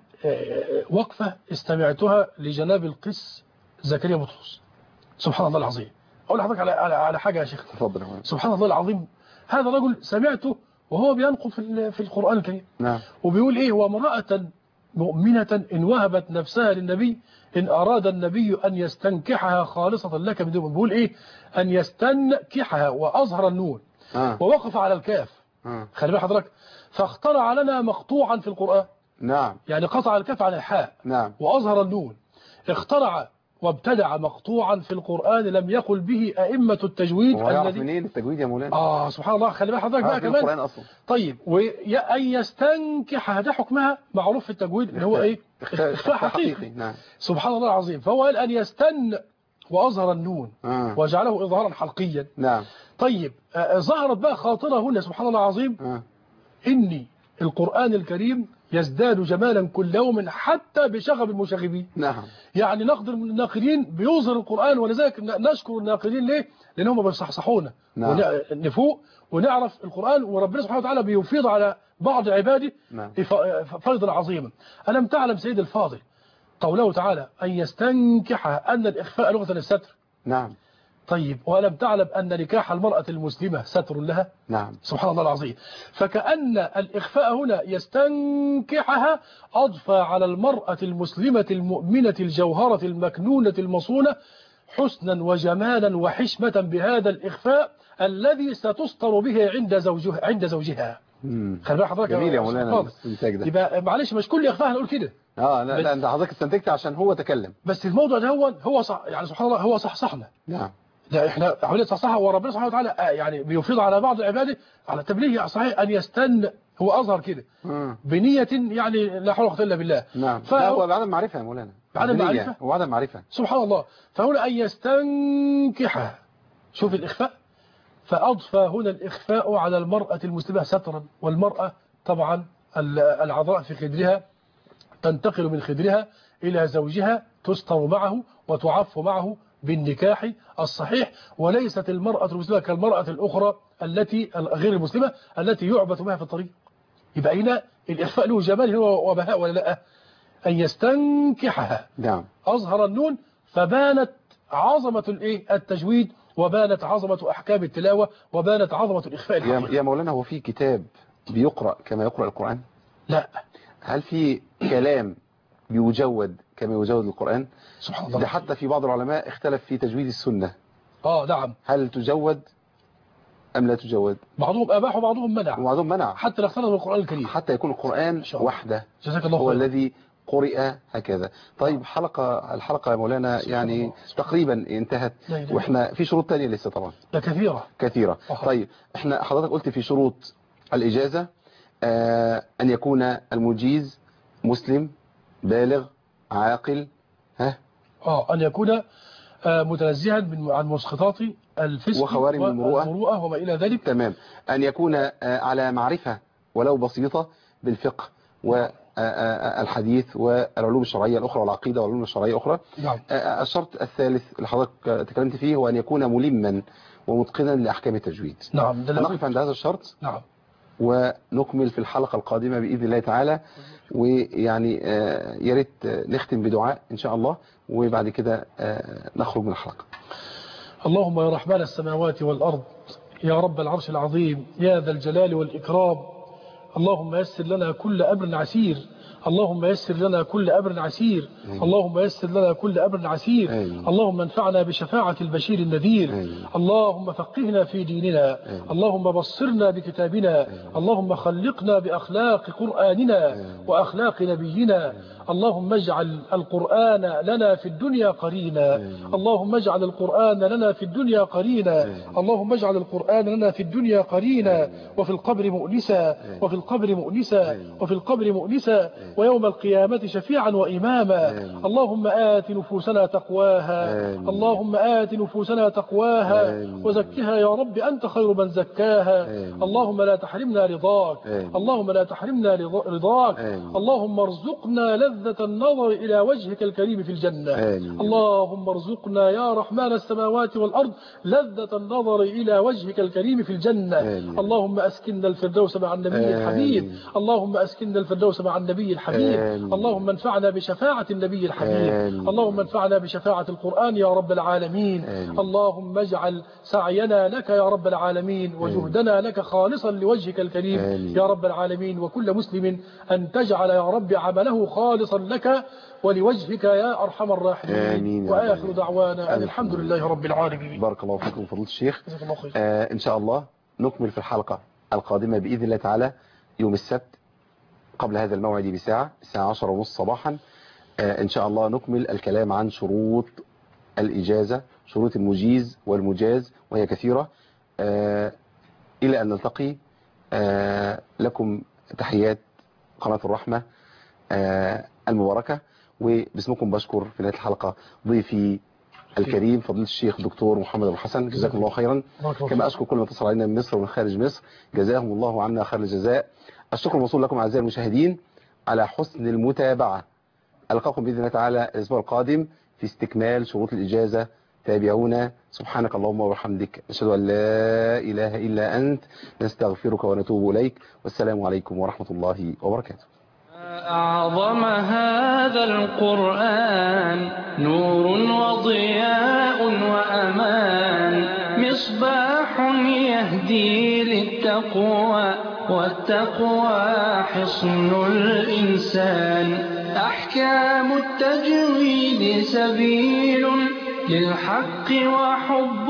وقفة استمعتها لجناب القس زكريا بطرس. سبحان الله العظيم. أقول لحضرتك على حاجة يا شيخ. تفضل. سبحان الله العظيم. هذا الرجل سمعته وهو بينقض في القرآن الكريم. نعم. وبيقول إيه؟ وامرأة مؤمنة إن وهبت نفسها للنبي إن أراد النبي أن يستنكحها خالصة لك من دون. بيقول إيه؟ أن يستنكحها وأظهر النون ووقف على الكاف. خلي بالك حضرتك. فاخترع لنا مقطوعا في القرآن. نعم. يعني قطع الكاف عن الحاء. نعم. وأظهر النون. اخترع وابتدع مقطوعا في القرآن لم يقل به أئمة التجويد. الذي منين التجويد يا مولانا؟ سبحان الله. خلي بالك حضرتك بقى كمان القرآن أصلا. طيب وأن يستنكح ده حكمها معروف في التجويد اللي هو إيه؟ إخفاء حقيقي. نعم. سبحان الله العظيم. فهو قال أن يستن وأظهر النون وجعله إظهارا حلقيا. نعم. طيب ظهرت بقى خاطرة هنا سبحان الله العظيم إني القرآن الكريم يزداد جمالا كل يوم حتى بشغب المشاغبين. نعم. يعني نقد الناقدين بيظهر القرآن، ولذلك نشكر الناقدين ليه؟ لأنهم بيصحصحونا. نعم. نفوق ونعرف القرآن، وربنا سبحانه وتعالى بيفيض على بعض عباده. نعم. فيضا عظيما. ألم تعلم سيد الفاضل قوله تعالى أن يستنكح أن الإخفاء لغة الستر. نعم. طيب ولم تعلم أن نكاح المرأة المسلمة ستر لها. نعم. سبحان الله العظيم. فكأن الإخفاء هنا يستنكحها أضفى على المرأة المسلمة المؤمنة الجوهرة المكنونة المصونة حسنا وجمالا وحشمة بهذا الإخفاء الذي ستستر به عند زوجها. خلي بالك حضرتك. جميل يا مولانا الاستنتاج ده. يبقى معلش مش كل إخفاء هنقول كده. لا انت حضرتك استنتجت عشان هو تكلم. بس الموضوع ده هو صح، يعني سبحان الله هو صحصحنا. نعم. لا احنا عمليه صحصحه، وربنا سبحانه وتعالى يعني بيفيض على بعض عباده على تبليغ صحيح ان يستن. هو اظهر كده بنيه يعني لا حول ولا قوه الا بالله. نعم. هو بعدم معرفه يا مولانا. بعدم معرفه وعدم معرفه. سبحان الله. فهنا ان يستنكحها. شوف الاخفاء. فاضفى هنا الاخفاء على المراه المسلمه سترا، والمراه طبعا العذراء في خدرها تنتقل من خدرها الى زوجها تستر معه وتعف معه بالنكاح الصحيح، وليست المرأة المسلمة كالمرأة الأخرى التي غير المسلمة التي يعبث بها في الطريق. يبقى هنا الإخفاء له جمال وبهاء ولا لا؟ أن يستنكحها. نعم. أظهر النون فبانت عظمة التجويد، وبانت عظمة أحكام التلاوة، وبانت عظمة الإخفاء الحقيقي. يا مولانا هو في كتاب بيقرأ كما يقرأ القرآن؟ لا. هل في كلام بيجود كما يجود القرآن؟ سبحان الله. ده حتى في بعض العلماء اختلف في تجويد السنة. نعم. هل تجود أم لا تجود؟ بعضهم أباح وبعضهم منع. وبعضهم منع حتى لا اختلط بالقرآن الكريم. حتى يكون القرآن وحده جزاك الله هو خير. الذي قرئ هكذا. طيب الحلقة يا مولانا يعني تقريبا انتهت، واحنا في شروط تانية لسه طبعا. لا كثيرة. طيب احنا حضرتك قلت في شروط الإجازة أن يكون المجيز مسلم بالغ عاقل. أن يكون متنزها عن مسخطات الفسق وخوارم المروءة وما إلى ذلك. تمام. أن يكون على معرفة ولو بسيطة بالفقه والحديث والعلوم الشرعية الأخرى والعقيدة والعلوم الشرعية الأخرى. نعم. الشرط الثالث اللي حضرتك تكلمت فيه هو أن يكون ملما ومتقنا لأحكام التجويد. نعم. نقف عند هذا الشرط. نعم. ونكمل في الحلقة القادمة بإذن الله تعالى. ويعني يا ريت نختم بدعاء إن شاء الله، وبعد كده نخرج من الحلقة. اللهم يا رحمن السماوات والأرض، يا رب العرش العظيم، يا ذا الجلال والإكرام، اللهم يسر لنا كل أمر عسير، اللهم يسر لنا كل أمر عسير، اللهم يسر لنا كل أمر عسير، اللهم انفعنا بشفاعة البشير النذير، اللهم فقهنا في ديننا، اللهم بصرنا بكتابنا، اللهم خلقنا بأخلاق قرآننا وأخلاق نبينا، اللهم اجعل القرآن لنا في الدنيا قرينا، اللهم اجعل القرآن لنا في الدنيا قرينا، اللهم اجعل القرآن لنا في الدنيا قرينا، وفي القبر مؤنسا، وفي القبر مؤنسا، وفي القبر مؤنسا، ويوم القيامة شفيعا وإماما. اللهم آت نفوسنا تقواها، اللهم آت نفوسنا تقواها وزكها يا رب أنت خير من زكاها. اللهم لا تحرمنا رضاك، اللهم لا تحرمنا رضاك، اللهم ارزقنا لذة النظر إلى وجهك الكريم في الجنة. اللهم ارزقنا يا رحمن السماوات والأرض لذة النظر إلى وجهك الكريم في الجنة. اللهم أسكننا الفردوس مع النبي الحبيب، اللهم أسكننا الفردوس مع النبي الحبيب، اللهم انفعنا بشفاعة النبي الحبيب، اللهم انفعنا بشفاعة القرآن يا رب العالمين. اللهم اجعل سعينا لك يا رب العالمين، وجهدنا لك خالصا لوجهك الكريم يا رب العالمين، وكل مسلم أن تجعل يا رب عمله خالصا لك ولوجهك يا أرحم الراحمين. وآخر دعوانا أن الحمد لله رب العالمين. بارك الله فيكم فضيلة الشيخ. إن شاء الله نكمل في الحلقة القادمة بإذن الله تعالى يوم السبت قبل هذا الموعد بساعة، الساعة 10:30 صباحا. إن شاء الله نكمل الكلام عن شروط الإجازة، شروط المجيز والمجاز، وهي كثيرة. إلى أن نلتقي، لكم تحيات قناة الرحمة المباركة، وباسمكم بشكر في نهاية الحلقة ضيفي الكريم فضيلة الشيخ دكتور محمد أبو الحسن، جزاكم الله خيرا. كما أشكر كل من اتصل علينا من مصر ومن خارج مصر، جزاهم الله عنا خير الجزاء. الشكر موصول لكم أعزائي المشاهدين على حسن المتابعة. ألقاكم بإذن الله تعالى الأسبوع القادم في استكمال شروط الإجازة. تابعونا. سبحانك اللهم وبحمدك، نشهد أن لا إله إلا أنت، نستغفرك ونتوب إليك، والسلام عليكم ورحمة الله وبركاته. أعظم هذا القرآن نور وضياء وأمان، مصباح يهدي للتقوى، والتقوى حصن الإنسان. أحكام التجويد سبيل للحق وحب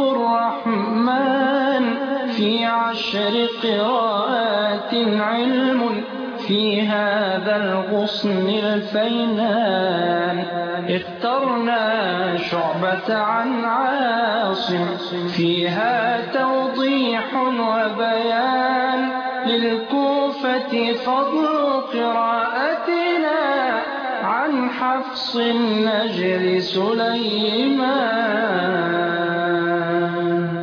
الرحمن، في 10 قراءات علم في هذا الغصن الفينان. اخترنا شعبة عن عاصم، فيها توضيح وبيان، للكوفة فضل قراءتنا عن حفص النجل سليمان.